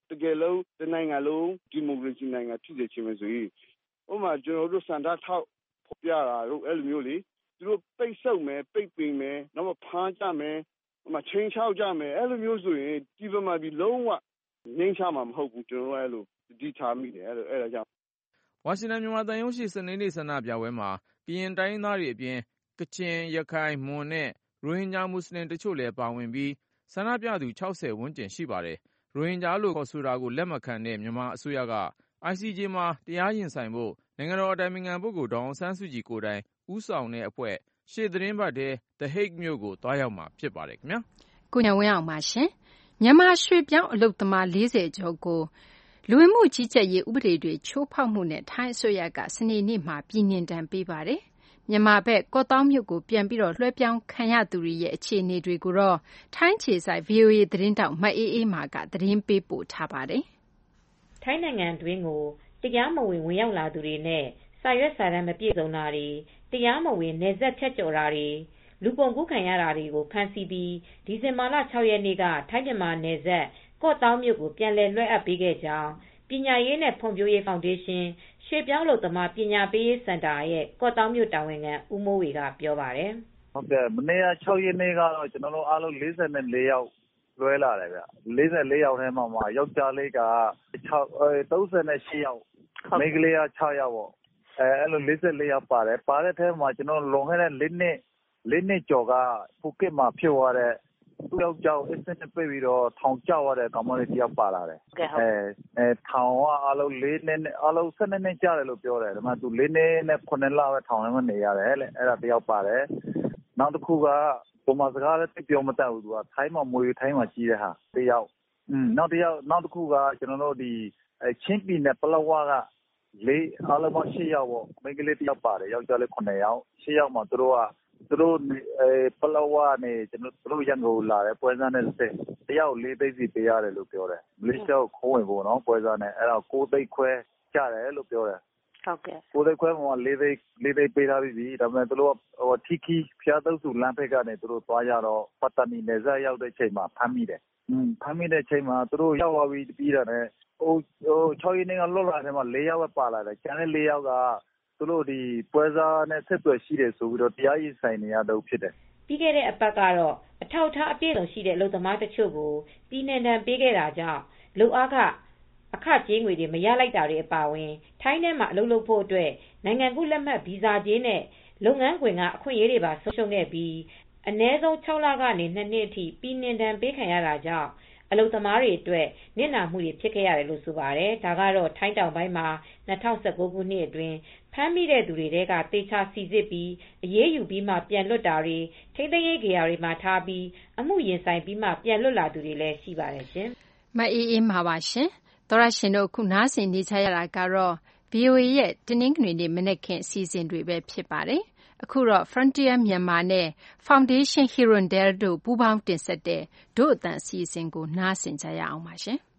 တကယ်လို့တနိုင်ငံလုံးဒီမိုကရေစီနိုင်ငံဖြစ်စေချင်မယ်ဆိုရင်ဥပမာကျွန်တော်တို့စန္ဒထောက်ဖော်ပြတာတို့အဲ့လိုမျိုးလေသူတို့ပိတ်ဆုပ်မယ်ပိတ်ပင်မယ်နောက်မှဖမ်းကြမယ်ဟိုမှာချင်းချောက်ကြမယ်အဲ့လိုမျိုးဆိုရင်ဒီဘက်မှာဒီလုံးဝငြိမ်းချမှာမဟုတ်ဘူးကျွန်တော်တို့အဲ့လိုဒီထားမိတယ်အဲ့လိုအဲ့ဒါကြောင့်ဝါရှင်တန်မြန်မာတန်ရုံးရှိစနေနေ့ဆန္ဒပြပွဲမှာကရင်တိုင်းရင်းသားတွေအပြင်ကချင်ရခိုင်မွန်နဲ့ရိုဟင်ဂျာမွတ်စလင်တချို့လည်းပါဝင်ပြီးဆန္ဒပြသူ၆၀ဝန်းကျင်ရှိပါတယ်ရိုဟင်ဂျာလို့ခေါ်ဆိုတာကိုလက်မခံတဲ့မြန်မာအစိုးရက အိုင်စီဂျေ မှာတရားရင်ဆိုင်ဖို့နိုင်ငံတော်အတိုင်ပင်ခံပုဂ္ဂိုလ်ဒေါ်အောင်ဆန်းစုကြည်ကိုယ်တိုင်ဦးဆောင်တဲ့အဖွဲ့ရှေ့သီတင်းပတ်ထဲ The Hague မြို့ကိုသွားရောက်မှာဖြစ်ပါတယ်ခင်ဗျာကိုညာဝင်းအောင်ပါရှင်မြန်မာရွှေ့ပြောင်းအလုပ်သမား၄၀ကျော်ကိုလူဝင်မှုကြီးကြပ်ရေးဥပဒေတွေချိုးဖောက်မှုနဲ့ထိုင်းအစိုးရကစနေနေ့မှာပြည်နှင်ဒဏ်ပေးပါတယ်မြန်မာဘက်ကော့သောင်းမြို့ကိုပြန်ပြီးတော့လွှဲပြောင်းခံရသူတွေရဲ့အခြေအနေတွေကိုတော့ထိုင်းခြေဆိုင် ဗီအိုအေ သတင်းတောက်မအေးအေးမာကသတင်းပေးပို့ထားပါတယ်။ထိုင်းနိုင်ငံတွင်းကိုတရားမဝင်ဝင်ရောက်လာသူတွေနဲ့စာရွက်စာတမ်းမပြည့်စုံတာတွေတရားမဝင်နယ်စပ်ဖြတ်ကျော်တာတွေလူကုန်ကူးခံရတာတွေကိုဖမ်းဆီးပြီးဒီဇင်ဘာလ၆ရက်နေ့ကထိုင်းမြန်မာနယ်စပ်ကော့သောင်းမြို့ကိုပြန်လည်လွှဲအပ်ပေးခဲ့ကြောင်းပညာရေးနဲ့ဖွံ့ဖြိုးရေးဖောင်ဒေးရှင်းရွှေပြောင်းလုပ်သမားပညာပေးရေးစင်တာရဲ့ကော့သောင်းမြို့တာဝန်ခံဦးမိုးဝေကပြောပါတယ်။ဟုတ်ကဲ့မနေ့က၆ရက်နေ့ကတော့ကျွန်တော်တို့အားလုံး၄၄ယောက်လွှဲလာတယ်ဗျ။၄၄ယောက်ထဲမှာမှာယောက်ျားလေးက၃၈ယောက်မိန်းကလေးက၆ယောက်ပေါ့။အဲအဲ့လို၄၄ယောက်ပါတယ်။ပါတဲ့ထဲမှာကျွန်တော်လွန်ခဲ့တဲ့၄နှစ်၄နှစ်ကျော်ကဖူကစ်မှာဖြစ်သွားတဲ့သူ့ယောက်ျားကိုအစ်စ်နဲ့ပြေးပြီးတော့ထောင်ကျသွားတဲ့ကောင်မလေးတယောက်ပါလာတယ်။အဲအဲထောင်ကအားလုံး၄နှစ်အားလုံး၁၂နှစ်ကျတယ်လို့ပြောတယ်။ဒါပေမဲ့သူ၄နှစ်နဲ့ခုနှစ်လပဲထောင်ထဲမှာနေရတယ်လေ။အဲ့ဒါတယောက်ပါတယ်။နောက်တစ်ခုကပုံမှန်စကားလည်းသိပြောမတတ်ဘူးသူကထိုင်းမှာမွေထိုင်းမှာကြီးတဲ့ဟာတယောက်။อืมနောက်တယောက်နောက်တစ်ခုကကျွန်တော်တို့ဒီအဲချင်းပြည်နယ်ပလောဝါကလေးအားလုံး၈ယောက်ပေါ့။မိန်းကလေးတယောက်ပါတယ်။ယောက်ျားလေးခုနှစ်ယောက်။၈ယောက်မှာသူတို့ကသူတို့အဲပလောဝါနဲ့ကျွန်တော်တို့ရန်ကုန်လာတယ်ပွဲစားနဲ့ဆက်တယောက်လေးသိန်းစီပေးရတယ်လို့ပြောတယ်မလေးရှားကိုခိုးဝင်ဖို့နော်ပွဲစားနဲ့အဲ့တော့ကိုသိန်းခွဲကျတယ်လို့ပြောတယ်ဟုတ်ကဲ့ကိုသိန်းခွဲမှာလေးသိန်းလေးသိန်းပေးထားပြီဒါပေမဲ့သူတို့ဟိုထီခီဖျားသုံးစုလမ်းဖက်ကနေသူတို့သွားကြတော့ပတ်တနီနယ်စပ်ရောက်တဲ့ချိန်မှာဖမ်းမိတယ်อืมဖမ်းမိတဲ့ချိန်မှာသူတို့ရောက်သွားပြီးပြီးတာနဲ့ဟိုဟို၆ရက်နေ့ကလွတ်လာတယ်မှာ၄ယောက်ပဲပါလာတယ်ကျန်တဲ့၄ယောက်ကသူတို့ဒီပွဲစားနဲ့ဆက်သွယ်ရှိတယ်ဆိုပြီးတော့တရားရင်ဆိုင်နေရတော့ဖြစ်တယ်ပြီးခဲ့တဲ့အပတ်ကတော့အထောက်အထားအပြည့်အစုံရှိတဲ့အလုပ်သမားတချို့ကိုပြည်နယ်တန်ပေးခဲ့တာကြောင့်လူအားကအခကြေးငွေတွေမရလိုက်တာတွေအပါအဝင်ထိုင်းထဲမှာအလုပ်လုပ်ဖို့အတွက်နိုင်ငံကူးလက်မှတ်ဗီဇာကြေးနဲ့လုပ်ငန်းခွင်ကအခွင့်အရေးတွေပါဆုံးရှုံးခဲ့ပြီးအနည်းဆုံး၆လကနေ၂နှစ်အထိပြည်နယ်တန်ပေးခံရတာကြောင့်အလုပ်သမားတွေအတွက်နစ်နာမှုတွေဖြစ်ခဲ့ရတယ်လို့ဆိုပါတယ်။ဒါကတော့ထိုင်းတောင်ပိုင်းမှာ၂၀၁၉ခုနှစ်အတွင်းဖမ်းမိတဲ့သူတွေထဲကတေချာစီစစ်ပြီးအရေးယူပြီးမှပြန်လွတ်တာတွေထိန်းသိမ်းရေးကြေညာတွေမှာထားပြီးအမှုရင်ဆိုင်ပြီးမှပြန်လွတ်လာသူတွေလည်းရှိပါတယ်ရှင်။မအေးအေးမှာပါရှင်။သောရရှင်တို့ခုနားဆင်နေကြရတာကတော့ ဗီအိုအေ ရဲ့တနင်္ဂနွေနေ့မနက်ခင်းအစီအစဉ်တွေပဲဖြစ်ပါတယ်။အခုတော့ Frontier Myanmar နဲ့ Foundation Hirondelle တို့ပူးပေါင်းတင်ဆက်တဲ့ဒို့အသံအစီအစဉ်ကိုနားဆင်ကြရအောင်ပါရှင်။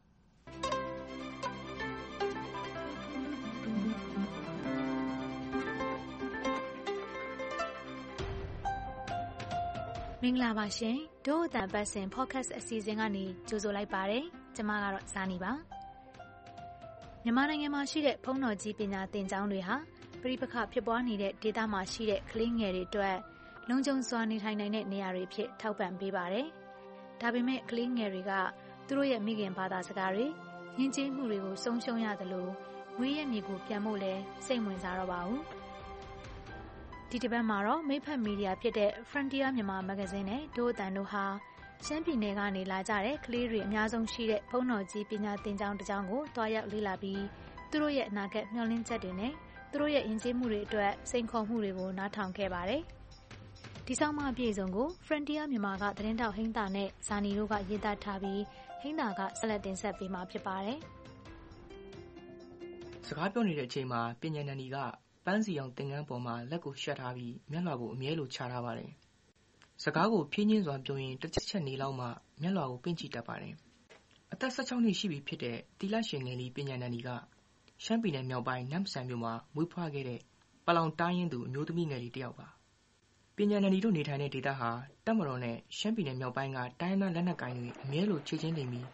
မင်္ဂလာပါရှင်ဒို့အသံပတ်စဉ် podcast အစီအစဉ်ကနေကြိုဆိုလိုက်ပါတယ်။ကျွန်မကတော့ဇာနီပါ။မြန်မာနိုင်ငံမှာရှိတဲ့ဘုန်းတော်ကြီးပညာသင်ကျောင်းတွေဟာပဋိပက္ခဖြစ်ပွားနေတဲ့ဒေသမှာရှိတဲ့ကလေးငယ်တွေအတွက်လုံခြုံစွာနေထိုင်နိုင်တဲ့နေရာတွေဖြစ်ထောက်ပံ့ပေးပါတယ်။ဒါပေမဲ့ကလေးငယ်တွေကသူတို့ရဲ့မိခင်ဘာသာစကားတွေယဉ်ကျေးမှုတွေကိုဆုံးရှုံးရသလိုငွေရဲ့မြေကိုပြန်ဖို့လည်းစိတ်ဝင်စားတော့ပါဘူး။ဒီတစ်ပတ်မှာတော့မိဖက်မီဒီယာဖြစ်တဲ့ Frontier မြန်မာမဂ္ဂဇင်းနဲ့ဒို့အသံတို့ဟာရှမ်းပြည်နယ်ကနေလာကြတဲ့ကလေးတွေအများဆုံးရှိတဲ့ဘုန်းတော်ကြီးပညာသင်ကျောင်းတစ်ကျောင်းကိုတွားရောက်လေ့လာပြီးသူတို့ရဲ့အနာဂတ်မျှော်လင့်ချက်တွေနဲ့သူတို့ရဲ့ယဉ်ကျေးမှုတွေအတွက်စိန်ခေါ်မှုတွေကိုနားထောင်ခဲ့ပါတယ်။ဒီဆောင်မအပြည့်အစုံကို Frontier မြန်မာကသတင်းတောက်ဟိန်းတာနဲ့ဇာနီတို့ကရေးသားထားပြီးဟိန်းတာကဆက်လက်တင်ဆက်ပေးမှာဖြစ်ပါတယ်။စကားပြောနေတဲ့အချိန်မှာပညာနန္ဒီကပန်းစီအောင်သင်္ကန်းပေါ်မှာလက်ကိုရှက်ထားပြီးမျက်လွှာကိုအမြဲလိုချထားပါတယ်။စကားကိုဖြင်းချင်းစွာပြောရင်တစ်ချက်ချက်နေလောက်မှမျက်လွှာကိုပင့်ကြည့်တတ်ပါတယ်။အသက်၁၆နှစ်ရှိပြီဖြစ်တဲ့တီလရှင်ငယ်လေးပညာနန္ဒီကရှမ်းပြည်နယ်မြောက်ပိုင်းနမ်ဆန်မြို့မှာမွေးဖွားခဲ့တဲ့ပလောင်တိုင်းရင်းသူအမျိုးသမီးငယ်လေးတစ်ယောက်ပါ။ပညာနန္ဒီတို့နေထိုင်တဲ့ဒေသဟာတပ်မတော်နဲ့ရှမ်းပြည်နယ်မြောက်ပိုင်းကတိုင်းရင်းသားလက်နက်ကိုင်တွေအမြဲလိုချေချင်းနေပြီး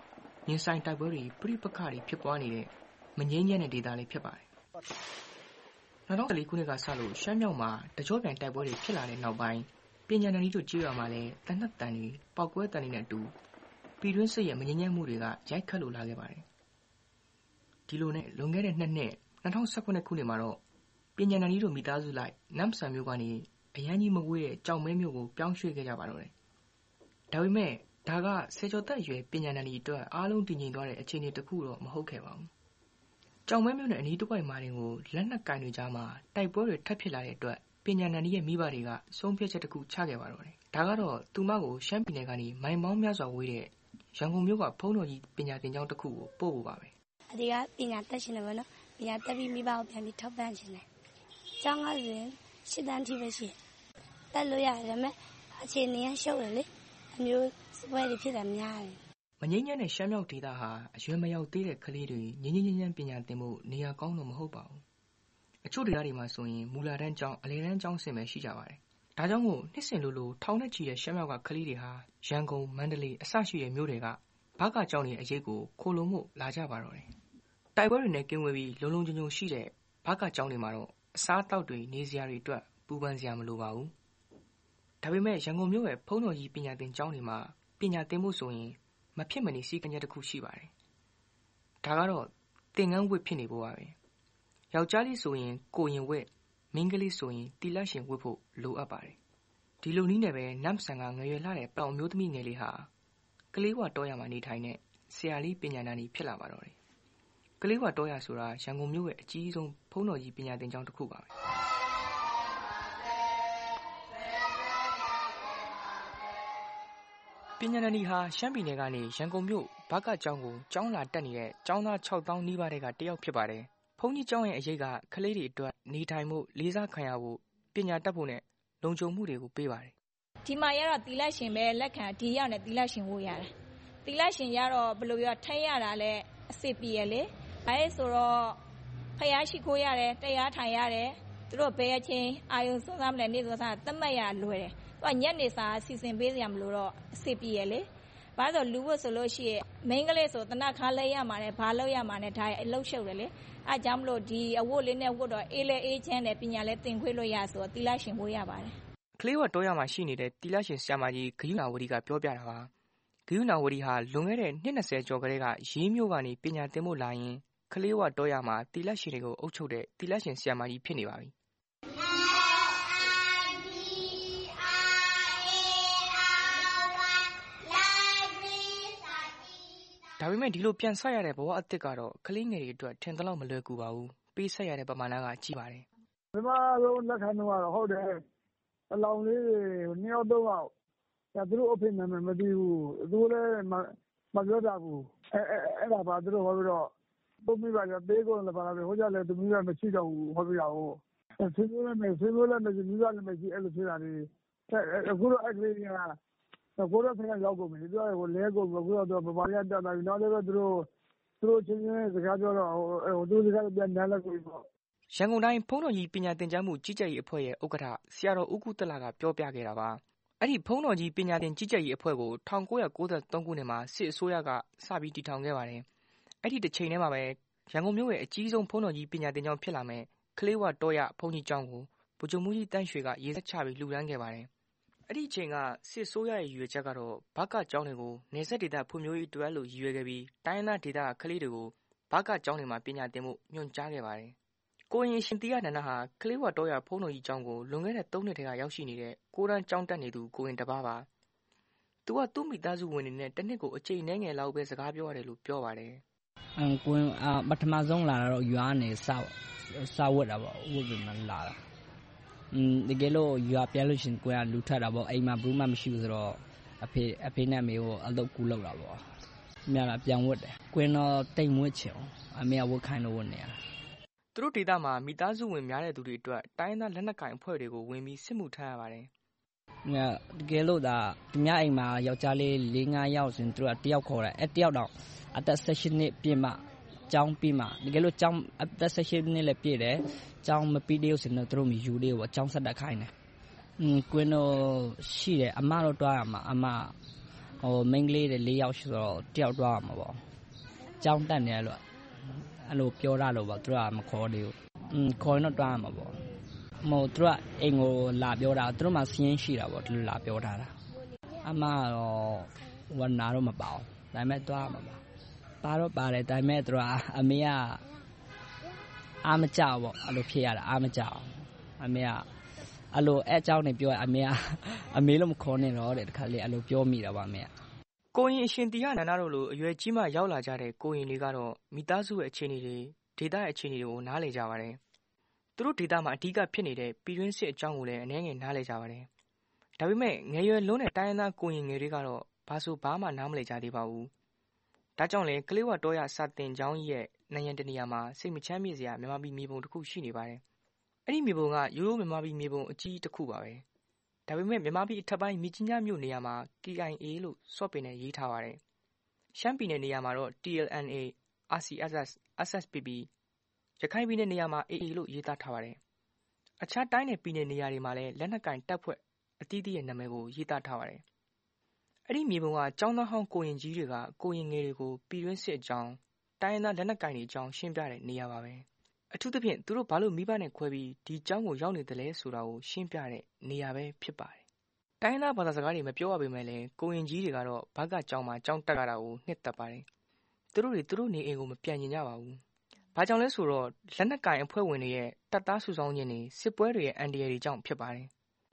ရင်ဆိုင်တိုက်ပွဲတွေပြိပခါတွေဖြစ်ပွားနေတဲ့မငြိမ်းချမ်းတဲ့ဒေသလေးဖြစ်ပါတယ်၂၀၁၄ခုနှစ်ကစလို့ရှမ်းမြောက်မှာတကြောပြန်တိုက်ပွဲတွေဖြစ်လာတဲ့နောက်ပိုင်းပညာနန္ဒီတို့ကြေးရွာမှာလည်းတနက်တန်တွေပောက်ကွဲတန်တွေနဲ့အတူပြည်တွင်းစစ်ရဲ့မငြိမ်းချမ်းမှုတွေကရိုက်ခတ်လို့လာခဲ့ပါတယ်ဒီလိုနဲ့လွန်ခဲ့တဲ့နှစ်နှစ်၂၀၁၈ခုနှစ်မှာတော့ပညာနန္ဒီတို့မိသားစုလိုက်နမ်ဆန်မြို့ကနေအရန်ကြီးမဝေးတဲ့ကြောင်မဲမြို့ကိုပြောင်းရွှေ့ခဲ့ကြပါတော့တယ်ဒါပေမဲ့ဒါကဆယ်ကျော်သက်အရွယ်ပညာနန္ဒီအတွက်အားလုံးတည်ငြိမ်သွားတဲ့အခြေအနေတစ်ခုတော့မဟုတ်ခဲ့ပါဘူးကြောင်မဲမြို့နဲ့အနီးတစ်ဝိုက်မာတင်ကိုလက်နက်ကင်တွေကြားမှာတိုက်ပွဲတွေထပ်ဖြစ်လာတဲ့အတွက်ပညာနန္ဒီရဲ့မိဘတွေကဆုံးဖြတ်ချက်တစ်ခုချခဲ့ပါတော့တယ်ဒါကတော့သူမကိုရှမ်းပြည်နယ်ကနေမိုင်ပေါင်းများစွာဝေးတဲ့ရန်ကုန်မြို့ကဖုန်းတော်ကြီးပညာသင်ကျောင်းတစ်ခုကိုပို့ဖို့ပါပဲအဒီကပညာတက်ရှင်တယ်ဗောနော်ပညာတက်ပြီးမိဘကိုပြန်ပြီးထောက်ပံ့ရှင်တယ်ကျောင်းကဆိုရှစ်တန်းထိပဲရှိတက်လို့ရတယ်ဒါပေမဲ့အခြေအနေကရှုပ်တယ်လေအမျိုးစပွဲတွေဖြစ်တာများတယ်မငြိမ်းချမ်းတဲ့ရှမ်းမြောက်ဒေသဟာအရွယ်မရောက်သေးတဲ့ကလေးတွေငြိမ်းငြိမ်းချမ်းချမ်းပညာသင်ဖို့နေရာကောင်းတော့မဟုတ်ပါဘူးအချို့ဒေသတွေမှာဆိုရင်မူလာတန်းကျောင်းအလယ်တန်းကျောင်းဆင်ပဲရှိကြပါတယ်ဒါကြောင့်မို့နှစ်စဉ်လိုလိုထောင်နဲ့ချီတဲ့ရှမ်းမြောက်ကကလေးတွေဟာရန်ကုန်မန္တလေးအစရှိတဲ့မြို့တွေကဘကကျောင်းတွေအရေးကိုခိုလုံမှုလာကြပါတော့တယ်တိုက်ပွဲတွေနဲ့ကင်းဝေးပြီးလုံလုံခြုံခြုံရှိတဲ့ဘကကျောင်းတွေမှာတော့အစားအသောက်တွေနေစရာတွေအတွက်ပူပန်စရာမလိုပါဘူးဒါပေမဲ့ရန်ကုန်မြို့ရဲ့ဖုန်းတော်ကြီးပညာသင်ကျောင်းတွေမှာပညာသင်ဖို့ဆိုရင်မဖြစ်မနေစီကံချက်တစ်ခုရှိပါတယ်ဒါကတော့သင်္ကန်းဝတ်ဖြစ်နေဖို့ပါပဲယောက်ျားလေးဆိုရင်ကိုရင်ဝတ်မိန်းကလေးဆိုရင်တီလက်ရှင်ဝတ်ဖို့လိုအပ်ပါတယ်ဒီလိုနည်းနဲ့ပဲနမ်ဆန်ကငရွယ်လှတဲ့ပလောင်မျိုးသမီးငယ်လေးဟာကလေးဝတော်ရမှာနေထိုင်တဲ့ဆရာလေးပညာနန္ဒီဖြစ်လာပါတော့တယ်ကလေးဝတော်ရဆိုတာရန်ကုန်မြို့ရဲ့အကြီးဆုံးဖုန်းတော်ကြီးပညာသင်ကျောင်းတစ်ခုပါပဲပညာနန္ဒီဟာရှမ်းပြည်နယ်ကနေရန်ကုန်မြို့ဘကကျောင်းကိုကျောင်းလာတက်နေတဲ့ကျောင်းသားခြောက်သောင်းနီးပါးတဲ့ကတယောက်ဖြစ်ပါတယ်ဘုန်းကြီးကျောင်းရဲ့အရေးကကလေးတွေအတွက်နေထိုင်မှုလေးစားခံရဖို့ပညာတတ်ဖို့နဲ့လုံခြုံမှုတွေကိုပေးပါတယ်ဒီမှာရတော့တီလက်ရှင်ပဲလက်ခံဒီရောက်နေတီလက်ရှင်ဝိုးရတယ်တီလက်ရှင်ရတော့ဘယ်လိုပြောထိုင်ရတာလဲအစ်စ်ပြရလေအဲဆိုတော့ဖျားရှိခိုးရတယ်တရားထိုင်ရတယ်သူတို့ဘယ်အချင်းအာယုံစွန်းစားမလဲနေစွန်းစားတတ်မှတ်ရလွယ်တယ်သူကညက်နေစာစီစဉ်ပေးစရာမလိုတော့အစ်စ်ပြရလေဘာလို့လူဝတ်ဆိုလို့ရှိရင်မိန်းကလေးဆိုတနခါလဲရမှာနဲ့ဘာလို့ရမှာနဲ့ဒါအလုတ်ရှုပ်တယ်လေအဲကြောင့်မလို့ဒီအဝတ်လေးနဲ့ဝတ်တော့အေးလဲအေးချမ်းတယ်ပညာလဲသင်ခွေးလို့ရဆိုတော့တီလက်ရှင်ဝိုးရပါတယ်ကလေးဝတော်ရမှာရှိနေတဲ့တီလက်ရှင်ဆရာမကြီးဂယုနာဝတီကပြောပြတာပါဂယုနာဝတီဟာလွန်ခဲ့တဲ့နှစ်၂၀ကျော်ကလေးကရေးမျိုးကနေပညာသင်ဖို့လာရင်ကလေးဝတော်ရမှာတီလက်ရှင်တွေကိုအုပ်ချုပ်တဲ့တီလက်ရှင်ဆရာမကြီးဖြစ်နေပါပြီဒါပေမဲ့ဒီလိုပြန်ဆက်ရတဲ့ဘဝအသစ်ကတော့ကလေးငယ်တွေအတွက်ထင်သလောက်မလွယ်ကူပါဘူးပေးဆက်ရတဲ့ပမာဏကကြီးပါတယ်ပထမဆုံးလက်ခံတော့ဟုတ်တယ်အလောင်းလေးတွေနှစ်ယောက်သုံးယောက်ဒါသူတို့အဖေနာမည်မသိဘူးသူလည်းမပြောတတ်ဘူးအဲအဲ့ဒါပါသူတို့ဟောပြီးတော့ပုံမိပါကြပေးကုန်လည်းပါလာပြီဟိုကြလည်းသူမိဘမရှိတော့ဘူးဟောပြီးတော့ဆွေးနွေးလည်းဆွေးနွေးလည်းမရှိမိဘလည်းမရှိအဲ့လိုဖြစ်တာလေအခုတော့အဲ့ကလေးတွေကကိုရဆိုင်ရောက်ကုန်ပြီသူကဟိုလဲကုန်ပြီအခုတော့ဗမာရတက်လာပြီနောက်လည်းသူတို့သူတို့ချင်းချင်းစကားပြောတော့ဟိုသူစကားပြန်နားလည်းကိုပေါ့ရန်ကုန်တိုင်းဖုန်းတော်ကြီးပညာသင်ကြားမှုကြီးကြပ်ရေးအဖွဲ့ရဲ့ဥက္ကဋ္ဌဆရာတော်ဦးကုသလကပြောပြခဲ့တာပါအဲ့ဒီဖုန်းတော်ကြီးပညာသင်ကြီးကြပ်ရေးအဖွဲ့ကို၁၉၉၃ခုနှစ်မှာစစ်အစိုးရကစပြီးတည်ထောင်ခဲ့ပါတယ်အဲ့ဒီတစ်ချိန်တည်းမှာပဲရန်ကုန်မြို့ရဲ့အကြီးဆုံးဖုန်းတော်ကြီးပညာသင်ကျောင်းဖြစ်လာမဲ့ကလေးဝတော်ရဖုန်းကြီးကျောင်းကိုဗိုလ်ချုပ်မှုကြီးတန်းရွှေကရေးဆက်ချပြီးလှူဒန်းခဲ့ပါတယ်အဲ့ဒီအချိန်ကစစ်ဆိုးရရဲ့ရည်ရွယ်ချက်ကတော့ဘကကျောင်းတွေကိုနေဆက်ဒေသဖွံ့ဖြိုးရေးအတွက်လို့ရည်ရွယ်ခဲ့ပြီးတိုင်းဒေသဒေသကလေးတွေကိုဘကကျောင်းတွေမှာပညာသင်ဖို့ညွှန်ကြားခဲ့ပါတယ်ကိုရင်ရှင်တီရနန္ဒဟာကလေးဝတော်ရဖုန်းတော်ကြီးကျောင်းကိုလွန်ခဲ့တဲ့၃နှစ်တည်းကရောက်ရှိနေတဲ့ကိုရန်ကျောင်းတက်နေသူကိုရင်တပါးပါသူကသူ့မိသားစုဝင်တွေနဲ့တစ်နှစ်ကိုအချိန်နှဲငယ်လောက်ပဲစကားပြောရတယ်လို့ပြောပါတယ်အမ်ကိုရင်ပထမဆုံးလာတော့ရွာနေစစဝတ်တာပေါ့ဝတ်ပြီးမှလာတာอืมတကယ်လို့ရွာပြလို့ရှင်ကိုရလူထတာပေါ့အိမ်မှာဘူးမှမရှိဘူးဆိုတော့အဖေအဖေနဲ့မေကိုအလုပ်ကူလုပ်တာပေါ့မြလာပြန်ဝတ်တယ်ကိုရင်တော့တိတ်မွေ့ချင်အမေကဝတ်ခိုင်းလို့ဝတ်နေတာသူတို့ဒေသမှာမိသားစုဝင်များတဲ့သူတွေအတွက်တိုင်းသားလက်နက်ကင်အဖွဲ့တွေကိုဝင်ပြီးစစ်မှုထမ်းရပါတယ်။ငါတကယ်လို့ဒါသူများအိမ်မှာယောက်ျားလေး၄၅ယောက်ဆိုရင်သူတို့ကတယောက်ခေါ်တယ်။အဲတယောက်တော့အသက်၁၈နှစ်ပြည့်မှကျောင်းပြီးမှတကယ်လို့ကျောင်းအသက်၁၈နှစ်လည်းပြည့်တယ်။ကျောင်းမပြီးသေးဘူးဆိုရင်သူတို့မျိုးလေးကိုကျောင်းဆက်တက်ခိုင်းတယ်။อืมကွင်းတော့ရှိတယ်အမတော့တွားရမှာအမဟိုမိန်းကလေးတွေ၄ယောက်ရှိတော့တယောက်တွားရမှာပေါ့။ကျောင်းတက်နေရလို့အဲ့လိုပြောတာလို့ပေါ့သူကမခေါ်သေးဘူးอืมခေါ်ရင်တော့တွားမှာပေါ့မဟုတ်သူကအိမ်ကိုလာပြောတာသူတို့မှစီးရင်ရှိတာပေါ့ဒီလိုလာပြောထားတာအမတော့ဝနာတော့မပါဘူးဒါပေမဲ့တွားမှာပါပါတော့ပါတယ်ဒါပေမဲ့သူကအမေကအားမကြောက်ပေါ့အဲ့လိုဖြစ်ရတာအားမကြောက်အမေကအဲ့လိုအဲ့အကြောင်းနေပြောအမေကအမေလို့မခေါ်နဲ့တော့တဲ့တခါလေအဲ့လိုပြောမိတာပါအမေကကိုရင်အရှင်တီဟနန္ဒတို့လိုအရွယ်ကြီးမှရောက်လာကြတဲ့ကိုရင်တွေကတော့မိသားစုရဲ့အခြေအနေတွေဒေသရဲ့အခြေအနေတွေကိုနားလည်ကြပါတယ်သူတို့ဒေသမှာအဓိကဖြစ်နေတဲ့ပြည်တွင်းစစ်အကြောင်းကိုလည်းအနည်းငယ်နားလည်ကြပါတယ်ဒါပေမဲ့ငယ်ရွယ်လုံးတဲ့တိုင်းရင်းသားကိုရင်ငယ်တွေကတော့ဘာဆိုဘာမှနားမလည်ကြသေးပါဘူးဒါကြောင့်လေကလေးဝတော်ရစာတင်ကျောင်းကြီးရဲ့နိုင်ငံတနေရာမှာစိတ်မချမ်းမြေ့စရာမြန်မာပြည်မြေပုံတစ်ခုရှိနေပါတယ်အဲ့ဒီမြေပုံကရိုးရိုးမြန်မာပြည်မြေပုံအကြီးတစ်ခုပါပဲဒါပေမဲ့မြန်မာပြည်အထက်ပိုင်းမြကြီးညမြို့နေရာမှာ K I A လို့စော့ပင်နဲ့ရေးထားပါတယ်ရှမ်းပြည်နယ်နေရာမှာတော့ T L N A R C S S S S P P ရခိုင်ပြည်နယ်နေရာမှာ A A လို့ရေးသားထားပါတယ်အခြားတိုင်းနယ်ပြည်နယ်နေရာတွေမှာလည်းလက်နက်ကင်တပ်ဖွဲ့အသီးသီးရဲ့နာမည်ကိုရေးသားထားပါတယ်အဲ့ဒီမြေပုံကကျောင်းသားဟောင်းကိုရင်ကြီးတွေကကိုရင်ငယ်တွေကိုပြည်တွင်းစစ်အကြောင်းတိုင်းရင်းသားလက်နက်ကင်တွေအကြောင်းရှင်းပြတဲ့နေရာပါပဲအထူးသဖြင့်သူတို့ဘာလို့မိဘနဲ့ခွဲပြီးဒီကျောင်းကိုရောက်နေတယ်လဲဆိုတာကိုရှင်းပြတဲ့နေရာပဲဖြစ်ပါတယ်တိုင်းရင်းသားဘာသာစကားတွေမပြောရပေမဲ့လည်းကိုရင်ကြီးတွေကတော့ဘက်ကကျောင်းမှာကျောင်းတက်ရတာကိုနှစ်သက်ပါတယ်သူတို့တွေသူတို့နေအိမ်ကိုမပြန်ကျင်ကြပါဘူးဘာကြောင့်လဲဆိုတော့လက်နက်ကင်အဖွဲ့ဝင်တွေရဲ့တပ်သားစုဆောင်းခြင်းတွေစစ်ပွဲတွေရဲ့အန်ဒီရတွေကြောင့်ဖြစ်ပါတယ်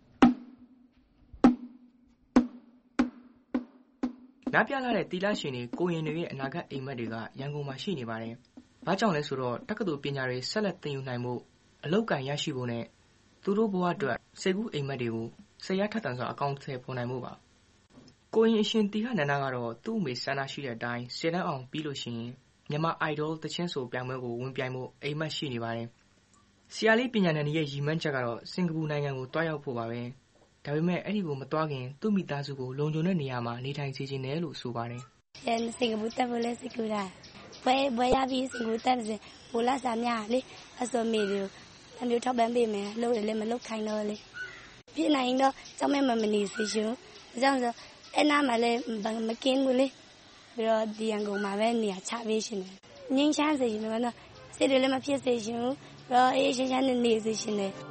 နားပြလာတဲ့တီလာရှင်တွေကိုရင်တွေရဲ့အနာဂတ်အိမ်မက်တွေကရန်ကုန်မှာရှိနေပါတယ်။ဘာကြောင့်လဲဆိုတော့တက္ကသိုလ်ပညာတွေဆက်လက်သင်ယူနိုင်မှုအလောက်ကန်ရရှိဖို့နဲ့သူတို့ဘဝအတွက်စိတ်ကူးအိမ်မက်တွေကိုဆရာထက်တန်စွာအကောင့်ထဲပေါ်နိုင်မှုပါ။ကိုရင်အရှင်တီဟနန္ဒကတော့သူ့အမေဆန္ဒရှိတဲ့အတိုင်းစေတန်းအောင်ပြီးလို့ရှိရင်မြန်မာ idol တချင်းဆိုပြိုင်ပွဲကိုဝင်ပြိုင်ဖို့အိမ်မက်ရှိနေပါတယ်။ဆရာလေးပညာနယ်ရဲ့ရည်မှန်းချက်ကတော့စင်ကာပူနိုင်ငံကိုတွားရောက်ဖို့ပါပဲ။ဒါပေမဲ့အဲ့ဒီကိုမတွားခင်သူ့မိသားစုကိုလုံခြုံတဲ့နေရာမှာနေထိုင်စေချင်တယ်လို့ဆိုပါတယ်။အဲစင်ကာပူတက်ဖို့လဲစိတ်ကူတာဘယ်ဘယ်ရပြီးစင်ကာပူတက်တဲ့ဘူလာစာများလေအစောမေတွေကိုအမျိုးထောက်ပံ့ပေးမယ်လို့လည်းမလုပ်ခိုင်းတော့လေ။ပြည်နိုင်တော့ကျောင်းမဲမမနေစေချင်ဘူး။ဒါကြောင့်ဆိုအဲ့နားမှာလည်းမကင်းဘူးလေ။ပြီးတော့ဒီရန်ကုန်မှာပဲနေရာချပေးရှင်တယ်။ငင်းချမ်းစေချင်တယ်နော်။စိတ်တွေလည်းမဖြစ်စေချင်ဘူး။ပြီးတော့အေးချမ်းချမ်းနဲ့နေစေချင်တယ်။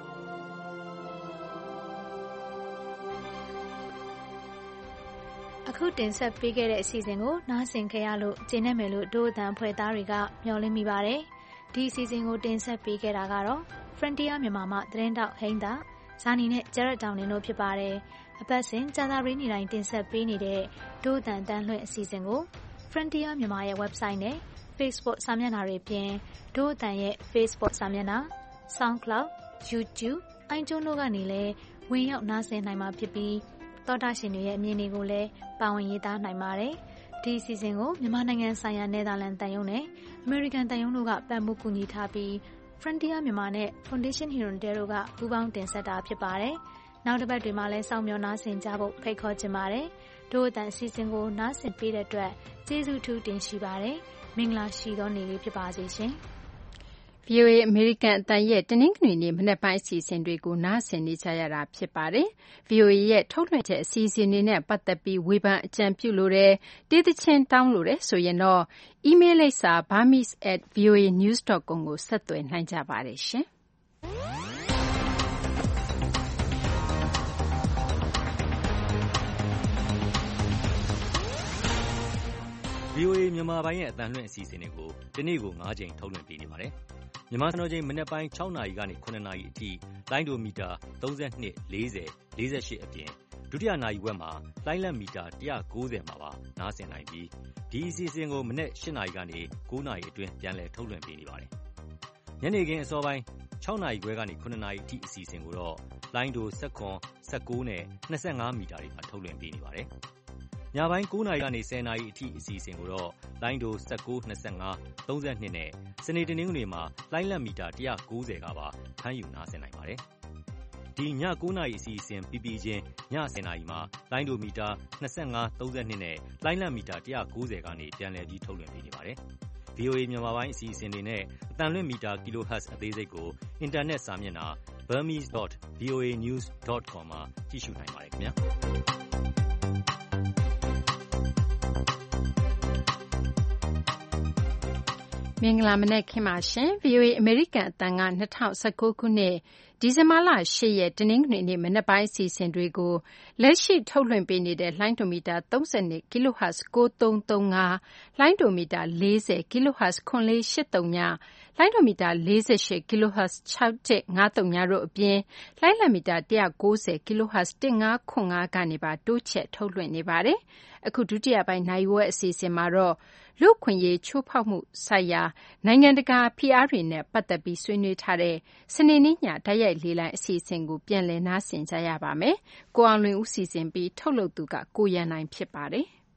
အခုတင်ဆက်ပေးခဲ့တဲ့အစီအစဉ်ကိုနားဆင်ကြရလို့ကျေနပ်မယ်လို့ဒို့အတန်ဖွဲ့သားတွေကမျှော်လင့်မိပါတယ်။ဒီအစီအစဉ်ကိုတင်ဆက်ပေးခဲ့တာကတော့ Frontier မြန်မာမှသတင်းတောက်ဟိန်းသာဇာနီနဲ့ဂျရက်တောင်နေတို့ဖြစ်ပါတယ်။အပတ်စဉ်ကြာသပတေးနေ့တိုင်းတင်ဆက်ပေးနေတဲ့ဒို့အတန်တန်းလွှင့်အစီအစဉ်ကို Frontier မြန်မာရဲ့ website နဲ့ Facebook စာမျက်နှာတွေပြင်ဒို့အတန်ရဲ့ Facebook စာမျက်နှာ SoundCloud YouTube iTunes တို့ကနေလည်းဝင်ရောက်နားဆင်နိုင်မှာဖြစ်ပြီးသောတာရှင်တွေရဲ့အမြင်တွေကိုလည်းပါဝင်ရေးသားနိုင်ပါတယ်။ဒီအစီအစဉ်ကိုမြန်မာနိုင်ငံဆိုင်ရာနယ်သာလန်တန်ယုံနဲ့အမေရိကန်တန်ယုံတို့ကပံ့ပိုးကူညီထားပြီး Frontier မြန်မာနဲ့ Foundation Hirondale တို့ကပူးပေါင်းတင်ဆက်တာဖြစ်ပါတယ်။နောက်တစ်ပတ်တွေမှာလည်းစောင့်မျှော်နားဆင်ကြဖို့ဖိတ်ခေါ်ချင်ပါတယ်။တို့အတန်အစီအစဉ်ကိုနားဆင်ပေးတဲ့အတွက်ကျေးဇူးထူးတင်ရှိပါတယ်။မင်္ဂလာရှိသောနေ့လေးဖြစ်ပါစေရှင်။ဗွီအိုအေ အမေရိကန်အသံရဲ့တနင်္ဂနွေနေ့မနက်ပိုင်းအစီအစဉ်တွေကိုနားဆင်နေကြရတာဖြစ်ပါတယ်။ ဗွီအိုအေရဲ့ထုတ်လွှင့်ချက်အစီအစဉ်တွေနဲ့ပတ်သက်ပြီးဝေဖန်အကြံပြုလိုတယ်၊တေးသချင်းတောင်းလိုတယ်ဆိုရင်တော့အီးမေးလ်လိပ်စာ burmese at voa news dot com ကိုဆက်သွယ်နိုင်ကြပါတယ်ရှင်။ဗွီအိုအေမြန်မာပိုင်းရဲ့အသံလွှင့်အစီအစဉ်တွေကိုဒီနေ့ကို၅ချိန်ထုတ်လွှင့်ပေးနေပါတယ်။မြန်မာစံတော်ချိန်မနက်ပိုင်း၆နာရီကနေ၇နာရီအထိလိုင်းဒိုမီတာ၃၂, ၄၀, ၄၈အပြင်ဒုတိယနာရီဝက်မှာလိုင်းလံမီတာ၁၉၀မှာပါနားဆင်နိုင်ပြီးဒီအစီအစဉ်ကိုမနက်၈နာရီကနေ၉နာရီအတွင်းပြန်လည်ထုတ်လွှင့်ပေးနေပါတယ်။ညနေခင်းအစောပိုင်း၆နာရီခွဲကနေ၇နာရီအထိအစီအစဉ်ကိုတော့လိုင်းဒို၁၇, ၁၉နဲ့၂၅မီတာတွေမှာထုတ်လွှင့်ပေးနေပါတယ်။ညပိုင်း၉နာရီကနေ၁၀နာရီအထိအစီအစဉ်ကိုတော့လိုင်းဒို၁၉, ၂၅, ၃၂နဲ့စနေတနင်္ဂနွေမှာလိုင်းလံမီတာ၁၉၀ကပါဖမ်းယူနားဆင်နိုင်ပါတယ်။ဒီည၉နာရီအစီအစဉ်ပြီးပြီးချင်းည၁၀နာရီမှာလိုင်းဒိုမီတာ၂၅, ၃၂နဲ့လိုင်းလံမီတာ၁၉၀ကနေပြန်လည်ပြီးထုတ်လွှင့်ပေးနေပါတယ်။ ဗွီအိုအေမြန်မာပိုင်းအစီအစဉ်တွေနဲ့အသံလွှင့်မီတာ kilohertz အသေးစိတ်ကိုအင်တာနက်စာမျက်နှာ burmese dot voa news dot com မှာကြည့်ရှုနိုင်ပါတယ်ခင်ဗျာ။မင်္ဂလာမနက်ခင်းပါရှင် ဗွီအိုအေ အမေရိကန်အသံက၂၀၁၉ခုနှစ်ဒီဇင်ဘာလ၈ရက်တနင်္ဂနွေနေ့မနက်ပိုင်းအစီအစဉ်တွေကိုလက်ရှိထုတ်လွှင့်ပေးနေတဲ့လှိုင်းဒိုမီတာ၃၂ kHz ၉၃၃၅လှိုင်းဒိုမီတာ၄၀ kHz ခွန်လေး၈၃ညလှိုင်းဒိုမီတာ၄၈ kHz ၆၁၅၃တို့အပြင်လှိုင်းလံမီတာ၁၉၀ kHz ၁၅ခွန်၅ကနေပါတိုးချဲ့ထုတ်လွှင့်နေပါတယ်။အခုဒုတိယပိုင်းနိုင်ဝဲအစီအစဉ်မှာတော့လူခွင့်ရေးချိုးဖောက်မှုဆိုင်ရာနိုင်ငံတကာဖိအားတွေနဲ့ပတ်သက်ပြီးဆွေးနွေးထားတဲ့စနေနေ့ညတိုက်ရိုက်လေလိုင်းအစီအစဉ်ကိုပြန်လည်နားဆင်ကြရပါမယ်။ကိုအောင်လွင်ဦးစီစဉ်ပြီးထုတ်လုပ်သူကကိုရန်နိုင်ဖြစ်ပါတယ်။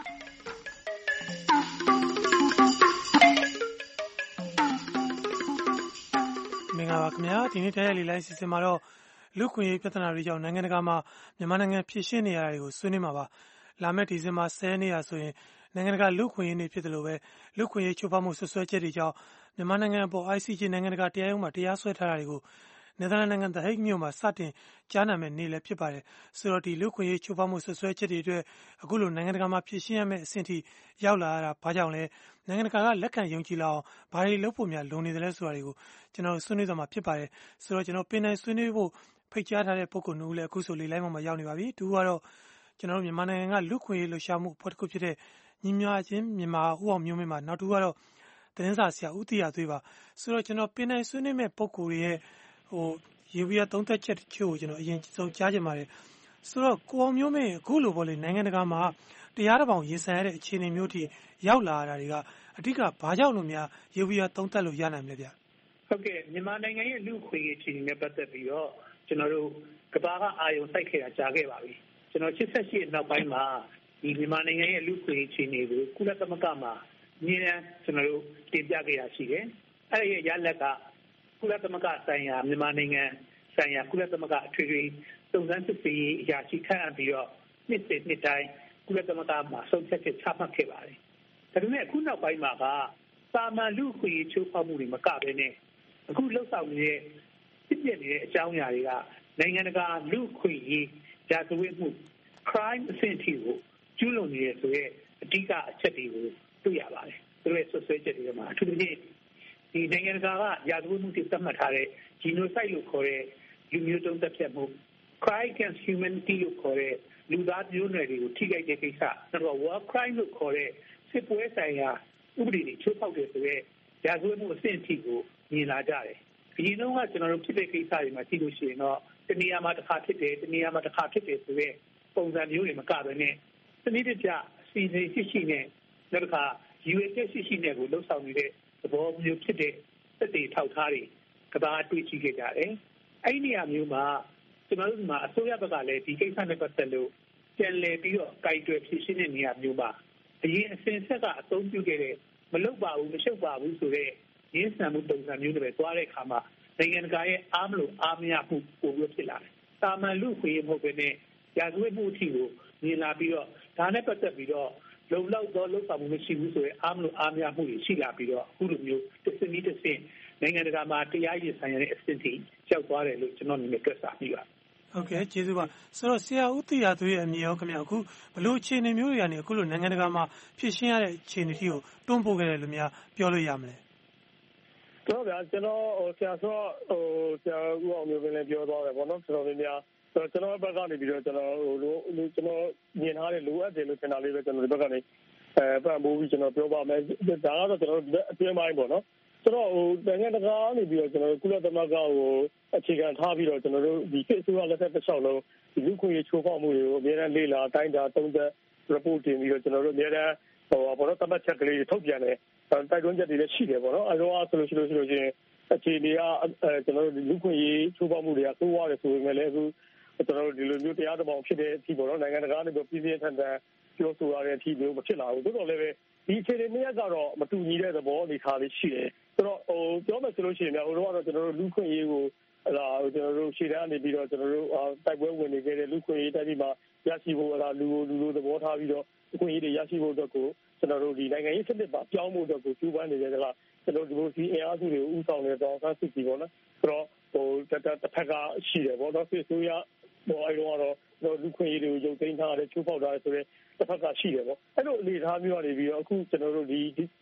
မင်္ဂလာပါခင်ဗျာဒီနေ့တိုက်ရိုက်လေလိုင်းအစီအစဉ်မှာတော့လူခွင့်ရေးပြဿနာတွေကြောင့်နိုင်ငံတကာမှာမြန်မာနိုင်ငံဖြည့်ရှင်းနေရတာတွေကိုဆွေးနွေးမှာပါ။လာမယ့်ဒီဇင်ဘာ၁၀ရက်နေ့ရာဆိုရင်နိုင်ငံတကာလူခွင့်ရေးနေ့ဖြစ်တယ်လို့ပဲလူခွင့်ရေးချိုးဖောက်မှုဆွဆွဲချက်တွေကြောင့်မြန်မာနိုင်ငံအပေါ် I C J နိုင်ငံတကာတရားရုံးမှာတရားစွဲထားတာတွေကိုနယ်သာလန်နိုင်ငံ The Hague မြို့မှာစတင်ကြားနာမယ့်နေ့လည်းဖြစ်ပါတယ်။ဆိုတော့ဒီလူခွင့်ရေးချိုးဖောက်မှုဆွဆွဲချက်တွေအတွက်အခုလိုနိုင်ငံတကာမှာဖြည့်ရှင်းရမယ့်အဆင့်ထိရောက်လာရတာဘာကြောင့်လဲနိုင်ငံတကာကလက်ခံယုံကြည်လာအောင်ဘာတွေလုပ်ဖို့များလိုနေတယ်လဲဆိုတာတွေကိုကျွန်တော်ဆွေးနွေးသွားမှာဖြစ်ပါတယ်။ဆိုတော့ကျွန်တော်ပင်နိုင်ဆွေးနွေးဖို့ဖိတ်ကြားထားတဲ့ပုဂ္ဂိုလ်မျိုးလည်းအခုဆိုလေလိုင်းမှာရောက်နေပါပြီ။သူကတော့ကျွန်တော်တို့မြန်မာနိုင်ငံကလူခွင့်ရေးလှုပ်ရှားမှုအဖွဲ့တစ်ခုဖြစ်တဲ့ညီမြချင်းမြန်မာဦးအောင်မျိုးမင်းမှာနောက်တူကတော့သတင်းစာဆရာဦးတီရသွေးပါဆိုတော့ကျွန်တော်ပင်နိုင်ဆွေးနွေးမဲ့ပုံကိုယ်ရဲ့ဟိုရေပြီးသုံးသက်ချက်တချို့ကိုကျွန်တော်အရင်ဆုံးကြားချင်ပါတယ်ဆိုတော့ကိုအောင်မျိုးမင်းအခုလိုပေါ့လေနိုင်ငံတကာမှာတရားတော်ပုံရင်ဆိုင်ရတဲ့အခြေအနေမျိုးထိရောက်လာတာတွေကအဓိကဘာကြောင့်လို့များရေပြီးသုံးသက်လို့ရနိုင်မလဲဗျဟုတ်ကဲ့မြန်မာနိုင်ငံရဲ့လူခွင့်ရေးအခြေအနေနဲ့ပတ်သက်ပြီးတော့ကျွန်တော်တို့ကဘာကအာရုံစိုက်ခဲ့တာကြားခဲ့ပါပြီကျွန်တော်၈၈နောက်ပိုင်းမှာဒီမြန်မာနိုင်ငံရဲ့လူခွင့်ရေးအခြေအနေကိုကုလသမဂ္ဂမှာအမြဲတမ်းကျွန်တော်တို့တင်ပြခဲ့ရရှိတယ်။အဲ့ဒီရလက်ကကုလသမဂ္ဂဆိုင်ရာမြန်မာနိုင်ငံဆိုင်ရာကုလသမဂ္ဂအထွေထွေစုံစမ်းစစ်ဆေးရေးအရာရှိခန့်အပ်ပြီးတော့နှစ်စဉ်နှစ်တိုင်းကုလသမဂ္ဂမှာဆုံးဖြတ်ချက်ချမှတ်ခဲ့ပါတယ်။ဒါပေမဲ့အခုနောက်ပိုင်းမှာကစာမန်လူခွင့်ရေးချိုးဖောက်မှုတွေမကဘဲနဲ့အခုလှုပ်ဆောင်နေတဲ့ဖြစ်ပျက်နေတဲ့အကြောင်းအရာတွေကနိုင်ငံတကာလူခွင့်ရေးရာဇဝတ်မှု crime အဆင့်ထိကိုကျူးလွန်နေရဆိုရဲအဓိကအချက်တွေကိုတွေ့ရပါတယ်။သူတို့ရဲ့ဆွဆွဲချက်တွေမှာအထူးသဖြင့်ဒီနိုင်ငံတကာကရာဇဝတ်မှုတွေသတ်မှတ်ထားတဲ့ genocide လို့ခေါ်တဲ့လူမျိုးတုံးသတ်ဖြတ်မှု crime against humanity လို့ခေါ်တဲ့လူသားမျိုးနွယ်တွေကိုထိခိုက်တဲ့ကိစ္စနောက် war crime လို့ခေါ်တဲ့စစ်ပွဲဆိုင်ရာဥပဒေတွေချိုးဖောက်တယ်ဆိုရဲရာဇဝတ်မှုအဆင့်အထိကိုမြင်လာကြတယ်။ဒီလုံးကကျွန်တော်တို့ဖြစ်တဲ့ကိစ္စတွေမှာကြည့်လို့ရှိရင်တော့တနေရာမှာတစ်ခါဖြစ်တယ်တနေရာမှာတစ်ခါဖြစ်တယ်ဆိုရဲပုံစံမျိုးတွေမကဘဲနဲ့စနစ်တကျစီစဉ်ရှိရှိနဲ့နောက်တစ်ခါယူအချက်ရှိရှိနဲ့ကိုလှုပ်ဆောင်နေတဲ့သဘောမျိုးဖြစ်တဲ့စက်တွေထောက်ထားတွေကဘာတွေ့ရှိခဲ့ကြတယ်။အဲ့ဒီနေရာမျိုးမှာကျွန်တော်တို့မှာအစိုးရဘက်ကလည်းဒီကိစ္စနဲ့ပတ်သက်လို့ပြန်လည်ပြီးတော့ကြိုက်တွယ်ဖြည့်ရှင်းတဲ့နေရာမျိုးမှာအရင်အစဉ်ဆက်ကအသုံးပြုခဲ့တဲ့မလုပ်ပါဘူးမရှုပ်ပါဘူးဆိုတဲ့ရင်းဆန်မှုပုံစံမျိုးတွေပဲသွားတဲ့အခါမှာနိုင်ငံတကာရဲ့အားမလို့အားမရမှုပိုပြီးဖြစ်လာတယ်။တာမန်လူခွင့်ရမဟုတ်ဘဲနဲ့ရာဇဝတ်မှုအထိကိုမြင်လာပြီးတော့ဒါနဲ့ပတ်သက်ပြီးတော့လုံလောက်သောလှုပ်ဆောင်မှုမရှိဘူးဆိုရင်အားမလို့အားမရမှုတွေရှိလာပြီးတော့အခုလိုမျိုးတစ်စနည်းတစ်စင်နိုင်ငံတကာမှာတရားရင်ဆိုင်ရတဲ့အဆင့်ထိရောက်သွားတယ်လို့ကျွန်တော်အနေနဲ့တွက်ဆမိပါတယ်။ဟုတ်ကဲ့ကျေးဇူးပါဆိုတော့ဆရာဦးတီရသွေးရဲ့အမြင်ရောခင်ဗျအခုဘလို့အခြေအနေမျိုးတွေကနေအခုလိုနိုင်ငံတကာမှာဖြစ်ရှင်းရတဲ့အခြေအနေထိကိုတွန်းပို့ခဲ့တယ်လို့များပြောလို့ရမလဲ။တော့ဗျာကျွန်တော်ဟိုဆရာဆိုဟိုဆရာဦးအောင်မျိုးလည်းပြောသွားတယ်ပေါ့နော်ကျွန်တော်များဆိုတော့ကျွန်တော်ဘက်ကနေပြီးတော့ကျွန်တော်ဟိုလိုကျွန်တော်မြင်ထားတဲ့လိုအပ်တယ်လို့ထင်တာလေးပဲကျွန်တော်ဒီဘက်ကနေအဲပံ့ပိုးပြီးကျွန်တော်ပြောပါမယ်ဒါကတော့ကျွန်တော်အတွင်းပိုင်းပေါ့နော်ဆိုတော့ဟိုနိုင်ငံတကာကနေပြီးတော့ကျွန်တော်ကုလသမဂ္ဂကိုအခြေခံထားပြီးတော့ကျွန်တော်တို့ဒီကိစ္စကလက်သက်တစ်လျှောက်လုံးဒီလူခွင့်ရေးချိုးဖောက်မှုတွေကိုအများအားလေ့လာတိုင်းတာသုံးသပ် report တင်ပြီးတော့ကျွန်တော်တို့အများအားဟိုဘောတော့တမတ်ချက်ကလေးထုတ်ပြန်တယ်တိုက်တွန်းချက်တွေလည်းရှိတယ်ပေါ့နော်အဲတော့ဆိုလို့ရှိလို့ရှိလို့ချင်းအခြေအနေကအဲကျွန်တော်တို့လူခွင့်ရေးချိုးဖောက်မှုတွေကသိုးရတယ်ဆိုပေမဲ့လည်းအခုကျွန်တော်တို့ဒီလိုမျိုးတရားတော်ပုံဖြစ်တဲ့အထိပေါ့နော်နိုင်ငံတကာကနေပြီးပြည်ပြင်းထန်ထန်ပြောဆိုရတဲ့အထိမျိုးမဖြစ်လာဘူးတိုးတော်လည်းပဲဒီအခြေအနေမျိုးကတော့မတူညီတဲ့သဘောအနေထားလေးရှိတယ်ဆိုတော့ဟိုပြောမယ်ဆိုလို့ရှိရင်လည်းဟိုတော့ကျွန်တော်တို့လူခွင့်ရေးကိုအဲ့ဒါကျွန်တော်တို့ရှေ့တန်းနေပြီးတော့ကျွန်တော်တို့တိုက်ပွဲဝင်နေကြတဲ့လူခွင့်ရေးတိုက်ပြီးမှရရှိဖို့အဲ့ဒါလူလူလူသဘောထားပြီးတော့ခွင့်ရေးတွေရရှိဖို့အတွက်ကိုကျွန်တော်တို့ဒီနိုင်ငံရေးစနစ်ပါပြောင်းဖို့အတွက်ကိုကျူးပန်းနေကြတဲ့ကကျွန်တော်ဒီလိုစီအင်အားစုတွေကိုဥဆောင်နေတော့ဆန်းစစ်ပြီးပေါ့နော်ဆိုတော့ဟိုတစ်ဖက်ကရှိတယ်ပေါ့နော်စစ်ဆိုးရဟိုအဲ့တော့တော့လူခွင့်ရေးတွေကိုရုပ်သိမ်းထားတယ်ချိုးဖောက်ထားတယ်ဆိုတော့တစ်ဖက်ကရှိတယ်ပေါ့အဲ့လိုအနေအထားမျိုးကနေပြီးတော့အခုကျွန်တော်တို့ဒီ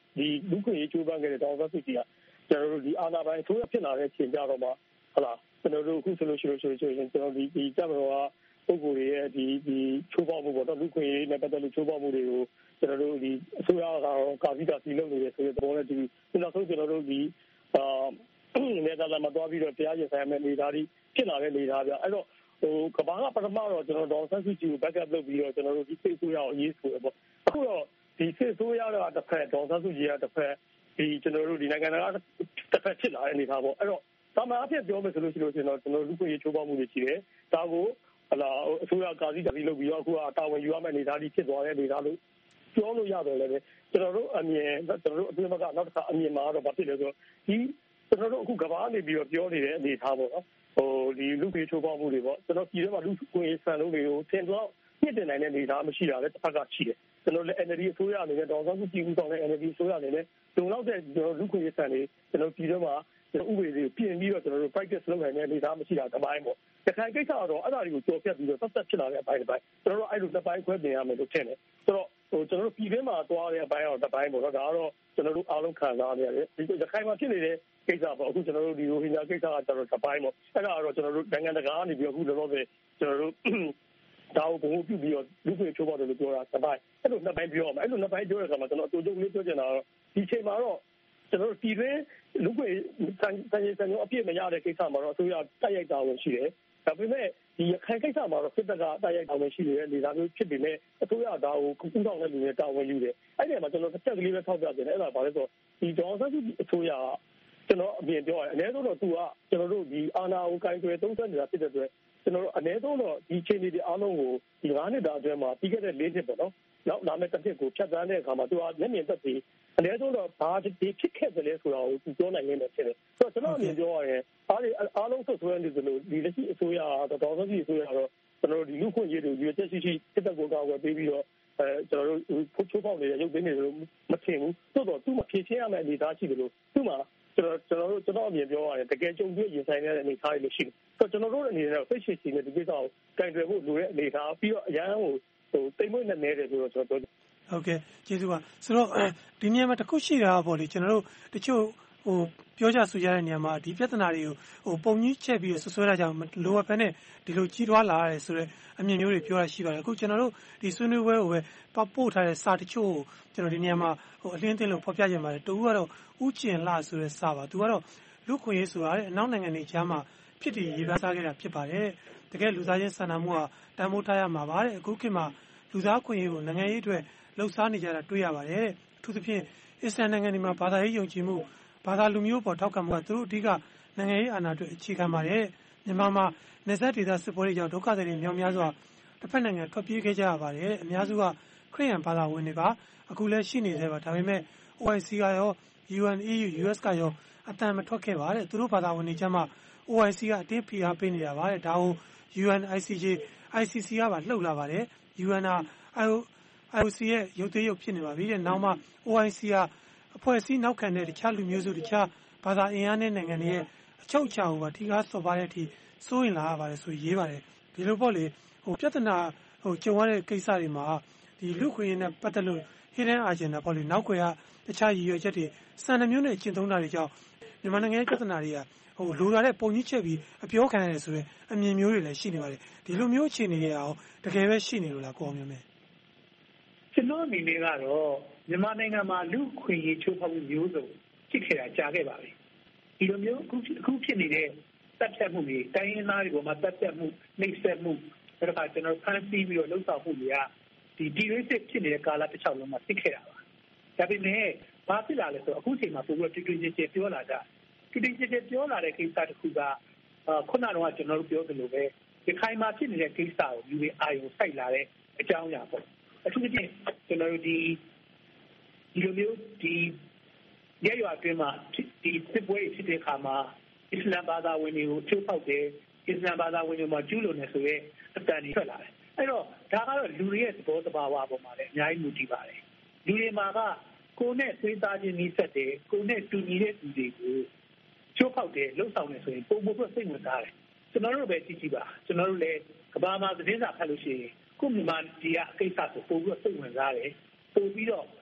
ဒီလူခွင့်ရေးချိုးပန်းခဲ့တဲ့ဒေါ်အောင်ဆန်းစုကြည်ကကျွန်တော်တို့ဒီအာဏာပိုင်အစိုးရဖြစ်လာတဲ့အချိန်ကြတော့မှဟုတ်လားကျွန်တော်တို့အခုဆိုလို့ရှိလို့ရှိရင်ကျွန်တော်ဒီဒီကြမတော်ကပုံကိုယ်ရဲ့ဒီဒီချိုးပေါက်မှုပေါ့တော့လူခွင့်ရေးနဲ့ပတ်သက်လို့ချိုးပေါက်မှုတွေကိုကျွန်တော်တို့ဒီအစိုးရကတော့ကာဗီတာစီလုပ်နေတယ်ဆိုတဲ့သဘောနဲ့ဒီနောက်ဆုံးကျွန်တော်တို့ဒီအာနေသားလာမတော်ပြီးတော့တရားရင်ဆိုင်မဲ့နေသားတွေဖြစ်လာတဲ့နေသားပြအဲ့တော့ဟိုကဘာကပထမတော့ကျွန်တော်ဒေါ်ဆန်းစုကြည်ကို backup လုပ်ပြီးတော့ကျွန်တော်တို့ဒီစိတ်ဆိုးရအောင်ရေးဆိုရပေါ့အခုတော့ဒီစိတ်ဆိုးရတော့တစ်ဖက်ဒေါ်ဆန်းစုကြည်ကတစ်ဖက်ဒီကျွန်တော်တို့ဒီနိုင်ငံသားတစ်ဖက်ဖြစ်လာတဲ့နေသားပေါ့အဲ့တော့သာမန်အဖြစ်ပြောမယ်ဆိုလို့ရှိလို့ကျွန်တော်ကျွန်တော်လူ့ခွင့်ရေးချိုးဖောက်မှုတွေရှိတယ်ဒါကိုဟလာအစိုးရကာစီတာစီလုပ်ပြီးတော့အခုကတာဝန်ယူရမယ့်နေသားတွေဖြစ်သွားတဲ့နေသားလို့ပြောလို့ရတယ်လည်းပဲကျွန်တော်တို့အမြင်ကျွန်တော်တို့အပြင်ဘက်ကနောက်တစ်ခါအမြင်မှာတော့ဘာဖြစ်လဲဆိုတော့ဒီကျွန်တော်တို့အခုကဘာနေပြီးတော့ပြောနေတဲ့အနေထားပေါ့နော်ဟိုဒီလူ့ခွင့်ချိုးဖောက်မှုတွေပေါ့ကျွန်တော်ပြည်ထဲမှာလူ့ခွင့်စံလုံးတွေကိုသင်တော့ညှစ်တင်နိုင်တဲ့အနေထားမရှိတာလည်းတစ်ဖက်ကရှိတယ်ကျွန်တော်လည်း N L D အစိုးရအနေနဲ့တော့ဆောင်းစုကြည့်ဦးဆောင်တဲ့ N L D အစိုးရအနေနဲ့လုံလောက်တဲ့ကျွန်တော်လူ့ခွင့်စံတွေကျွန်တော်ပြည်ထဲမှာကျွန်တော်ဥပဒေတွေပြင်ပြီးတော့ကျွန်တော်တို့ practice လုပ်နိုင်တဲ့အနေထားမရှိတာတစ်ပိုင်းပေါ့တခါကိစ္စတော့အဲ့ဒါတွေကိုကြော်ပြတ်ပြီးတော့သက်သက်ဖြစ်လာတဲ့အပိုင်းတစ်ပိုင်းကျွန်တော်တို့အဲ့လိုတစ်ပိုင်းခွဲပြင်ရမယ်လို့ထင်တယ်ဆိုတော့ဟိုကျွန်တော်တို့ပြည်တွင်းမှာသွားတဲ့အပိုင်းတော့တစ်ပိုင်းပေါ့နော်ဒါကတော့ကျွန်တော်တို့အားလုံးခံစားနေရတယ်ဒီရခိုင်မှာဖြစ်နေတဲ့ကိစ္စပေါ့အခုကျွန်တော်တို့ဒီရိုဟင်ဂျာကိစ္စကကျွန်တော်တစ်ပိုင်းပေါ့အဲ့ဒါကတော့ကျွန်တော်တို့နိုင်ငံတကာကနေပြီးအခုလောလောဆယ်ကျွန်တော်တို့ဒါကိုဘုံပြုပြီးတော့လူ့ခွင့်ချိုးဖောက်တယ်လို့ပြောတာတစ်ပိုင်းအဲ့လိုနှစ်ပိုင်းပြောရမယ်အဲ့လိုနှစ်ပိုင်းပြောတဲ့အခါမှာကျွန်တော်အတူတူလေးပြောချင်တာတော့ဒီချိန်မှာတော့ကျွန်တော်တို့ပြည်တွင်းလူ့ခွင့်စံစံစံအပြည့်မရတဲ့ကိစ္စမှာတော့အစိုးရတိုက်ရိုက်တာဝန်ရှိတယ်ဒါပေမဲ့ဒီရခိုင်ကိစ္စမှာတော့စစ်တပ်ကတိုက်ရိုက်တာဝန်ရှိနေတဲ့နေသားမျိုးဖြစ်ပေမဲ့အစိုးရဒါကိုကုသဆောင်တဲ့လူတွေတာဝန်ယူတယ်အဲ့ဒီမှာကျွန်တော်တစ်ချက်ကလေးပဲထောက်ပြတယ်အဲ့ဒါဘာလဲဆိုတော့ဒီဒေါ်ဆန်းစုကြည်အစိုးရကျွန်တော်အပြင်ပြောရတယ်အနည်းဆုံးတော့သူကကျွန်တော်တို့ဒီအာဏာကိုကိုင်တွယ်သုံးသပ်နေတာဖြစ်တဲ့အတွက်ကျွန်တော်တို့အနည်းဆုံးတော့ဒီချိန်တွေအားလုံးကိုဒီငါးနှစ်တာအတွင်းမှာပြီးခဲ့တဲ့လေးနှစ်ပေါ့နော်နောက်လာမယ့်တစ်နှစ်ကိုဖြတ်သန်းတဲ့အခါမှာသူကမျက်မြင်သက်သေအနည်းဆုံးတော့ဘာဒီဖြစ်ခဲ့တယ်လဲဆိုတာကိုသူပြောနိုင်နေတယ်ဖြစ်တယ်ဆိုတော့ကျွန်တော်အမြင်ပြောရရင်အားအားလုံးဆွဆွဲနေသလိုဒီလက်ရှိအစိုးရတော့ဒေါ်ဆန်းစုကြည်အစိုးရတော့ကျွန်တော်တို့ဒီလူခွင့်ရေးတွေရွေးချက်ရှိရှိစစ်တပ်ကိုကောက်ွယ်ပေးပြီးတော့အဲကျွန်တော်တို့ဖုတ်ချိုးပေါက်နေတဲ့ရုပ်သိမ်းနေလို့မထင်ဘူးသို့တော့သူ့မှာဖြည့်ချင်းရမယ့်အနေအထားရှိတယ်လို့သူ့မှာကျွန်တော်ကျွန်တော်တို့ကျွန်တော်အမြင်ပြောရရင်တကယ်ကြုံတွေ့ရင်ဆိုင်တဲ့အနေအထားတွေရှိတယ်ဆိုတော့ကျွန်တော်တို့အနေနဲ့စိတ်ရှိရှိနဲ့ဒီကိစ္စကိုကင်တွယ်ဖို့လိုတဲ့အနေအထားပြီးတော့အရန်ကိုဟိုတိမ်မွေ့နဲ့နေတယ်ဆိုတော့ကျွန်တော်ဟုတ်ကဲ့ကျေးဇူးပါဆိုတော့ဒီနေရာမှာတစ်ခုရှိတာပေါ့လေကျွန်တော်တို့တချို့ဟိုပြောကြဆိုကြတဲ့နေရာမှာဒီပြဿနာတွေကိုဟိုပုံကြီးချက်ပြီးဆွဆွဲတာကြောင့်လိုအပ်ပဲနဲ့ဒီလိုကြီးထွားလာရတယ်ဆိုတော့အမြင်မျိုးတွေပြောရရှိပါတယ်အခုကျွန်တော်တို့ဒီဆွေးနွေးပွဲကိုပဲပို့ထားတဲ့စာတချို့ကိုကျွန်တော်ဒီနေရာမှာဟိုအလင်းတင်းလို့ဖော်ပြကြပါတယ်တူကတော့ဥကျင်လှဆိုတဲ့စာပါသူကတော့လူခွင့်ရေးဆိုတာတဲ့အနောက်နိုင်ငံတွေကြားမှာဖြစ်တည်ရေးသားခဲ့တာဖြစ်ပါတယ်တကယ်လူသားချင်းစာနာမှုဟာတန်ဖိုးထားရမှာပါတဲ့အခုခေတ်မှာလူသားခွင့်ရေးကိုနိုင်ငံရေးအတွက်လှုပ်ရှားနေကြတာတွေ့ရပါတယ်တဲ့အထူးသဖြင့်အစ္စလာမ်နိုင်ငံတွေမှာဘာသာရေးယုံကြည်မှုဘာသာလူမျိုးပေါ်ထောက်ခံမှုကသူတို့အဓိကနိုင်ငံရေးအာဏာအတွက်အခြေခံပါတယ်မြန်မာမှာနေဆက်ဒေသစစ်ပွဲတွေကြောင့်ဒုက္ခသည်တွေမြောက်များစွာတစ်ဖက်နိုင်ငံထွက်ပြေးခဲ့ကြရပါတယ်အများစုကခရစ်ယာန်ဘာသာဝင်တွေပါအခုလည်းရှိနေသေးပါဒါပေမဲ့ O I C ကရော U N E U U S ကရောအတန်မထွက်ခဲ့ပါတဲ့သူတို့ဘာသာဝင်တွေချက်မှ O I C ကအတင်းဖိအားပေးနေတာပါတဲ့ဒါကို U N I C J I C C ကပါလှုပ်လာပါတယ် U N က I O C ရဲ့ရုပ်သေးရုပ်ဖြစ်နေပါပြီတဲ့နောက်မှ O I C ကအဖွဲ့အစည်းနောက်ခံတဲ့တခြားလူမျိုးစုတခြားဘာသာအင်အားနဲ့နိုင်ငံတွေရဲ့အချုပ်အခြာကိုပါထိကားစော်ပါတဲ့အထိစိုးရင်လာရပါတယ်ဆိုရေးပါတယ်ဒီလိုပေါ့လေဟိုပြဿနာဟိုကြုံရတဲ့ကိစ္စတွေမှာဒီလူခွင့်ရေးနဲ့ပတ်သက်လို့ hidden agenda ပေါ့လေနောက်ွယ်ကတခြားရည်ရွယ်ချက်တွေစံနှမျိုးနဲ့ကျင့်သုံးတာတွေကြောင့်မြန်မာနိုင်ငံရဲ့ပြဿနာတွေကဟိုလိုလာတဲ့ပုံကြီးချက်ပြီးအပြောခံရတယ်ဆိုရင်အမြင်မျိုးတွေလည်းရှိနေပါတယ်ဒီလိုမျိုးအခြေအနေတွေအောင်တကယ်ပဲရှိနေလို့လားကိုအောင်မျိုးမဲကျွန်တော်အနေနဲ့ကတော့မြန်မာနိုင်ငံမှာလူခွင့်ရေးချိုးဖောက်မှုမျိုးစုံဖြစ်ခဲ့တာကြားခဲ့ပါပြီဒီလိုမျိုးအခုအခုဖြစ်နေတဲ့တပ်ဖြတ်မှုတွေတိုင်းရင်းသားတွေပေါ်မှာတပ်ဖြတ်မှုနှိပ်စက်မှုဒါကကျွန်တော်ဖန်ဆီးပြီးတော့လှုပ်ဆောင်မှုတွေကဒီဒီရေးစစ်ဖြစ်နေတဲ့ကာလတစ်လျှောက်လုံးမှာဖြစ်ခဲ့တာပါဒါပေမဲ့ဘာဖြစ်လာလဲဆိုတော့အခုချိန်မှာပိုပြီးတော့တူတူချင်းချင်းပြောလာတာတူတူချင်းချင်းပြောလာတဲ့ကိစ္စတစ်ခုကခုနကတော့ကျွန်တော်တို့ပြောသလိုပဲဒီခိုင်မှာဖြစ်နေတဲ့ကိစ္စကိုလူတွေအာရုံစိုက်လာတဲ့အကြောင်းအရာပေါ့အထူးသဖြင့်ကျွန်တော်တို့ဒီဒီလိုမျိုးဒီရရွာအတွင်းမှာဒီစစ်ပွဲဖြစ်တဲ့အခါမှာအစ္စလာမ်ဘာသာဝင်တွေကိုချိုးဖောက်တယ်အစ္စလာမ်ဘာသာဝင်တွေမှာကျူးလွန်နေဆိုရဲအတန်ကြီးထွက်လာတယ်အဲ့တော့ဒါကတော့လူတွေရဲ့သဘောတဘာဝပေါ်မှာလည်းအများကြီးမူတည်ပါတယ်လူတွေမှာကကိုယ်နဲ့သွေးသားချင်းနှိစက်တယ်ကိုယ်နဲ့တူညီတဲ့သူတွေကိုချိုးဖောက်တယ်လှုပ်ဆောင်နေဆိုရင်ပုံပုံပြစိတ်ဝင်စားတယ်ကျွန်တော်တို့ပဲကြည့်ကြည့်ပါကျွန်တော်တို့လည်းကဘာမှာသတင်းစာဖတ်လို့ရှိရင်ကိုမြန်မာဒီကအကိစ္စကိုပုံပြီးစိတ်ဝင်စားတယ်ပို့ပြီးတော့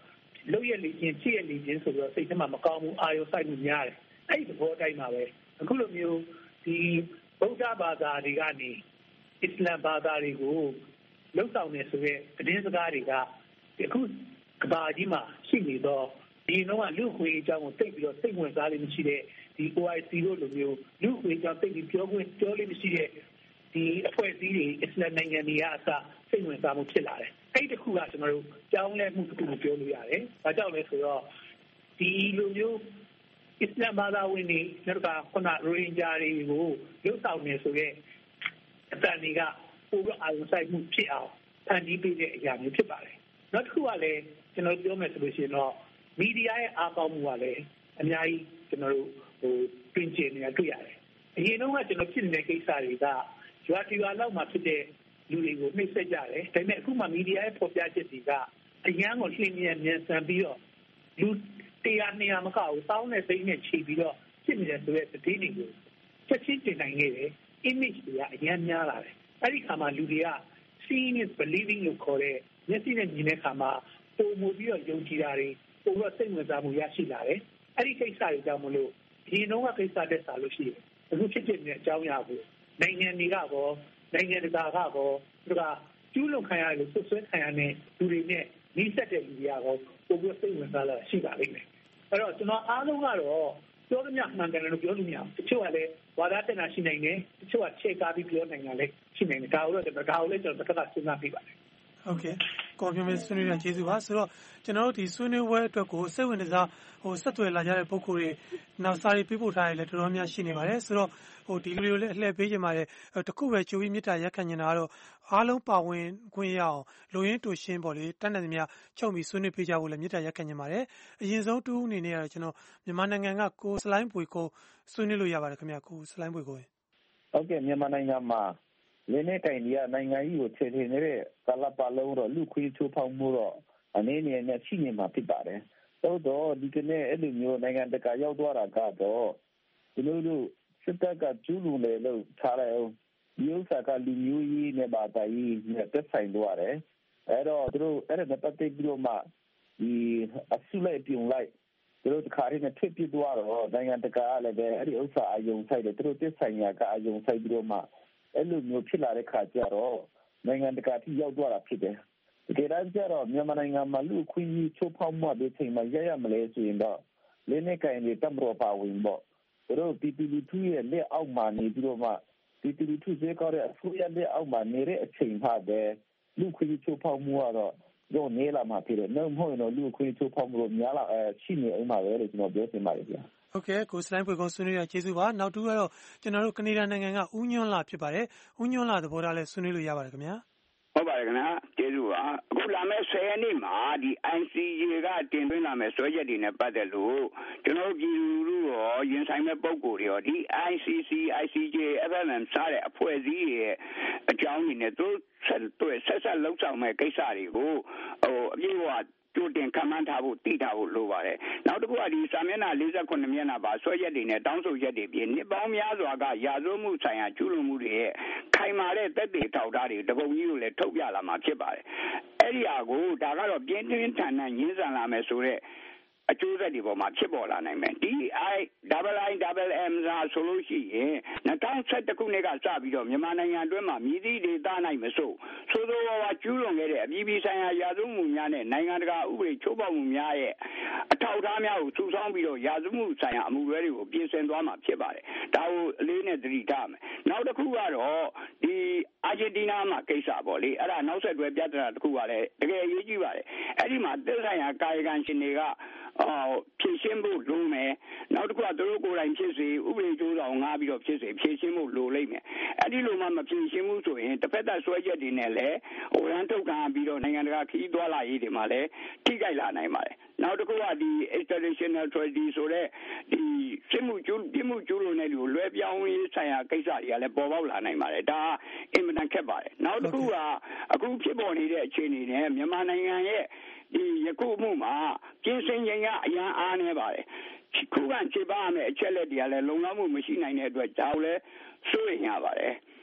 လုပ်ရလေချင်းကြည့်ရလေချင်းဆိုတော့စိတ်ထဲမှာမကောင်းဘူးအာရုံစိုက်မှုများတယ်အဲ့ဒီသဘောတိုင်းမှာပဲအခုလိုမျိုးဒီဗုဒ္ဓဘာသာတွေကနေအစ္စလာမ်ဘာသာတွေကိုလှုပ်ဆောင်နေဆိုတဲ့သတင်းစကားတွေကအခုကဘာကြီးမှာရှိနေတော့ဒီတော့လူခွေအကြောင်းကိုသိပြီးတော့စိတ်ဝင်စားလို့မရှိတဲ့ဒီ O I C တို့လိုမျိုးလူခွေအကြောင်းသိပြီးပြောခွင့်ပြောလို့မရှိတဲ့ဒီအဖွဲ့အစည်းတွေအစ္စလာမ်နိုင်ငံတွေကအစစိတ်ဝင်စားမှုဖြစ်လာတယ်အဲ့ဒီတစ်ခုကကျွန်တော်တို့ကြောင်းလဲမှုတစ်ခုကိုပြောလို့ရတယ်ဒါကြောင့်လဲဆိုတော့ဒီလိုမျိုးအစ္စလာမ်ဘာသာဝင်တွေနောက်ကခုနရိုဟင်ဂျာတွေကိုလှုပ်ဆောင်နေဆိုတဲ့အတန်တွေကပိုပြီးအာရုံစိုက်မှုဖြစ်အောင်ဖန်တီးပေးတဲ့အရာမျိုးဖြစ်ပါတယ်နောက်တစ်ခုကလည်းကျွန်တော်ပြောမယ်ဆိုလို့ရှိရင်တော့မီဒီယာရဲ့အားကောင်းမှုကလည်းအများကြီးကျွန်တော်တို့ဟိုတွင်ကျင်နေတာတွေ့ရတယ်အရင်တော့ကကျွန်တော်ဖြစ်နေတဲ့ကိစ္စတွေကရွာတီရွာလောက်မှာဖြစ်တဲ့လူတွေကိုနှိမ့်ဆက်ကြတယ်ဒါပေမဲ့အခုမှမီဒီယာရဲ့ဖော်ပြချက်တွေကအရန်ကိုလှည့်မြန်မြန်ဆန်ပြီးတော့လူတရားနေရာမကောက်ဘူးတောင်းနဲ့သိန်းနဲ့ခြေပြီးတော့ဖြစ်နေတဲ့ဆိုတဲ့သတင်းတွေကိုချက်ချင်းတင်နိုင်ခဲ့တယ် image တွေကအရန်များလာတယ်အဲ့ဒီခါမှာလူတွေက seeing is believing လို့ခေါ်တဲ့မျက်စိနဲ့မြင်တဲ့ခါမှာပုံမူပြီးတော့ယုံကြည်တာတွေပုံတော့စိတ်ဝင်စားမှုရရှိလာတယ်အဲ့ဒီကိစ္စတွေကြောင့်မလို့ဒီတော့ကကိစ္စတက်စားလို့ရှိရင်အခုဖြစ်ဖြစ်နေတဲ့အကြောင်းအရာကိုနိုင်ငံတွေကရောနိုင်ငံတကာကရောသူကကျူးလွန်ခံရတယ်လို့ဆွဆွဲခံရတဲ့လူတွေနဲ့နှိစက်တဲ့လူတွေကရောပုံပြီးစိတ်ဝင်စားလာရှိပါလိမ့်မယ်အဲ့တော့ကျွန်တော်အားလုံးကတော့ပြောလို့မှန်တယ်လို့ပြောလို့မရဘူးတချို့ကလည်းဝါဒတက်တာရှိနိုင်တယ်တချို့ကချေကားပြီးပြောနိုင်တာလည်းရှိနိုင်တယ်ဒါကိုတော့ကျွန်တော်ဒါကိုလည်းကျွန်တော်တစ်ခါစဉ်းစားပြပါတယ်ဟုတ်ကဲ့ကော်ပြမယ်ဆွေးနွေးရကျေးဇူးပါဆိုတော့ကျွန်တော်တို့ဒီဆွေးနွေးပွဲအတွက်ကိုစိတ်ဝင်စားဟိုဆက်သွယ်လာကြတဲ့ပုံကိုယ်တွေနောက်စာရေးပေးပို့ထားရလဲတော်တော်များရှိနေပါတယ်ဆိုတော့ဟိုဒီလူတွေကိုလည်းအလှည့်ပေးကြပါတယ်တခုပဲကြိုပြီးမြစ်တာရက်ခံနေတာကတော့အားလုံးပါဝင်ခွင့်ရအောင်လူရင်းတူရှင်းပေါ့လေတန်းတန်းများချုပ်ပြီးဆွေးနွေးပေးကြဖို့လည်းမြစ်တာရက်ခံနေပါတယ်အရင်ဆုံးတူအနေနဲ့ကတော့ကျွန်တော်မြန်မာနိုင်ငံကကိုစလိုင်းပွေကိုဆွေးနွေးလို့ရပါတယ်ခင်ဗျာကိုစလိုင်းပွေကိုဟုတ်ကဲ့မြန်မာနိုင်ငံမှာလင်းနဲ့တိုင်ဒီကနိုင်ငံကြီးကိုခြေထင်နေတဲ့ကာလပတ်လုံးတော့လူခွေးချိုးဖောက်မှုတော့အနေနဲ့နဲ့ရှိနေမှာဖြစ်ပါတယ်သို့တော့ဒီကနေ့အဲ့လိုမျိုးနိုင်ငံတကာရောက်သွားတာကတော့ဒီလိုလိုစစ်တပ်ကကျူးလွန်တယ်လို့ထားတယ်ဒီဥစ္စာကလူမျိုးကြီးနဲ့ဘာသာရေးနဲ့သက်ဆိုင်သွားတယ်အဲ့တော့သူတို့အဲ့ဒါပတ်သက်ပြီးတော့မှဒီအစုလိုက်ပြုံလိုက်သူတို့တခါတည်းနဲ့ထစ်ပြသွားတော့နိုင်ငံတကာကလည်းပဲအဲ့ဒီဥစ္စာအယုံဆိုင်တယ်သူတို့သက်ဆိုင်ရာကအယုံဆိုင်ပြီးတော့မှအဲ့လိုမျိုးဖြစ်လာတဲ့ခါကျတော့နိုင်ငံတကာထိရောက်သွားတာဖြစ်တယ်တကယ်တမ်းကျတော့မြန်မာနိုင်ငံမှာလူခွင့်ကြီးချိုးဖောက်မှုတွေချိန်မှာရရမလဲဆိုရင်တော့လင်းနေကင်တွေတမတော်ပါဝင်ပေါ့သူတို့ပီပီလူထုရဲ့လက်အောက်မှာနေပြီးတော့မှပီပီလူထုစေကောတဲ့အစိုးရလက်အောက်မှာနေတဲ့အချိန်မှာပဲလူခွင့်ကြီးချိုးဖောက်မှုကတော့တော့နေလာမှာဖြစ်တယ်နှုတ်မဟုတ်ရင်တော့လူခွင့်ချိုးဖောက်မှုတော့များလာအဲရှိနေအောင်ပါပဲလို့ကျွန်တော်ပြောချင်ပါတယ်ဗျာဟုတ်ကဲ့ကိုစလိုင်းဖွေကုန်းဆွေးနွေးရကျေးဇူးပါနောက်တူကတော့ကျွန်တော်တို့ကနေဒါနိုင်ငံကဦးညွန့်လာဖြစ်ပါတယ်ဦးညွန့်လာသဘောထားလဲဆွေးနွေးလို့ရပါတယ်ခင်ဗျာဟုတ်ပါတယ်ခင်ဗျာကျေးဇူးပါအခုလာမယ့်ဆယ်ရက်နေ့မှာဒီ I C J ကတင်သွင်းလာမယ့်ဆွဲချက်တွေနဲ့ပတ်သက်လို့ကျွန်တော်ပြည်သူလူရောရင်ဆိုင်မဲ့ပုံကိုယ်တွေရောဒီ I C C I C J F M M စားတဲ့အဖွဲ့အစည်းရဲ့အကြောင်းတွေနဲ့သူဆက်တွေ့ဆက်ဆက်လှုပ်ဆောင်မဲ့ကိစ္စတွေကိုဟိုအပြည့်အဝကြိုတင်ခံမှန်းထားဖို့တည်ထားဖို့လိုပါတယ်နောက်တစ်ခုကဒီစာမျက်နှာ၄၉မျက်နှာပါဆွဲရက်တွေနဲ့တောင်းဆိုရက်တွေပြင်နှစ်ပေါင်းများစွာကရာဇဝမှုဆိုင်ရာကျူးလွန်မှုတွေရဲ့ခိုင်မာတဲ့သက်သေထောက်ထားတွေတပုံကြီးကိုလည်းထုတ်ပြလာမှာဖြစ်ပါတယ်အဲ့ဒီအကိုဒါကတော့ပြင်းပြင်းထန်ထန်ညှင်းဆန်လာမယ်ဆိုတော့အကျိုးဆက်တွေပေါ်မှာဖြစ်ပေါ်လာနိုင်မယ် D I double I double M သာဆိုလို့ရှိရင်၂၀၁၁ခုနှစ်ကစပြီးတော့မြန်မာနိုင်ငံအတွင်းမှာမြည်သည့်ဒေသ၌မဆိုဆိုသောဝါကျူးလွန်ခဲ့တဲ့အပြည်ပြည်ဆိုင်ရာရာဇဝမှုများနဲ့နိုင်ငံတကာဥပဒေချိုးဖောက်မှုများရဲ့အထောက်အထားများကိုစုဆောင်းပြီးတော့ရာဇဝမှုဆိုင်ရာအမှုတွေတွေကိုပြင်ဆင်သွားမှာဖြစ်ပါတယ်ဒါကိုအလေးနဲ့သတိထားမယ်နောက်တစ်ခုကတော့ဒီအာဂျင်တီးနားမှာကိစ္စပေါ့လေအဲ့ဒါနောက်ဆက်တွဲပြဿနာတစ်ခုကလည်းတကယ်အရေးကြီးပါတယ်အဲ့ဒီမှာသက်ဆိုင်ရာကာယကံရှင်တွေကအော်ဖြည့်ရှင်းဖို့လိုမယ်နောက်တစ်ခုကသူတို့ကိုယ်တိုင်ဖြစ်စေဥပဒေကျိုးဆောင်ငားပြီးတော့ဖြစ်စေဖြည့်ရှင်းဖို့လိုလိမ့်မယ်အဲ့ဒီလိုမှမဖြည့်ရှင်းဘူးဆိုရင်တစ်ဖက်သက်ဆွဲချက်တွေနဲ့လည်းဟိုရန်ထုတ်ခံပြီးတော့နိုင်ငံတကာခီးသွားလာရေးတွေမှာလည်းထိခိုက်လာနိုင်ပါတယ်နောက်တစ်ခုကဒီ international treaty ဆိုတဲ့ဒီစစ်မှုကျူးပြမှုကျူးလွန်တဲ့လူကိုလွှဲပြောင်းရေးဆိုင်ရာကိစ္စတွေကလည်းပေါ်ပေါက်လာနိုင်ပါတယ်ဒါအင်မတန်ခက်ပါတယ်နောက်တစ်ခုကအခုဖြစ်ပေါ်နေတဲ့အခြေအနေနဲ့မြန်မာနိုင်ငံရဲ့ဒီယခုမှုမှာကျင်းစင်ရင်ကအရန်အားနေပါတယ်ခုခံခြေပါမယ်အချက်လက်တွေကလည်းလုံလောက်မှုမရှိနိုင်တဲ့အတွက်ဒါကိုလည်းစိုးရိမ်ရပါတယ်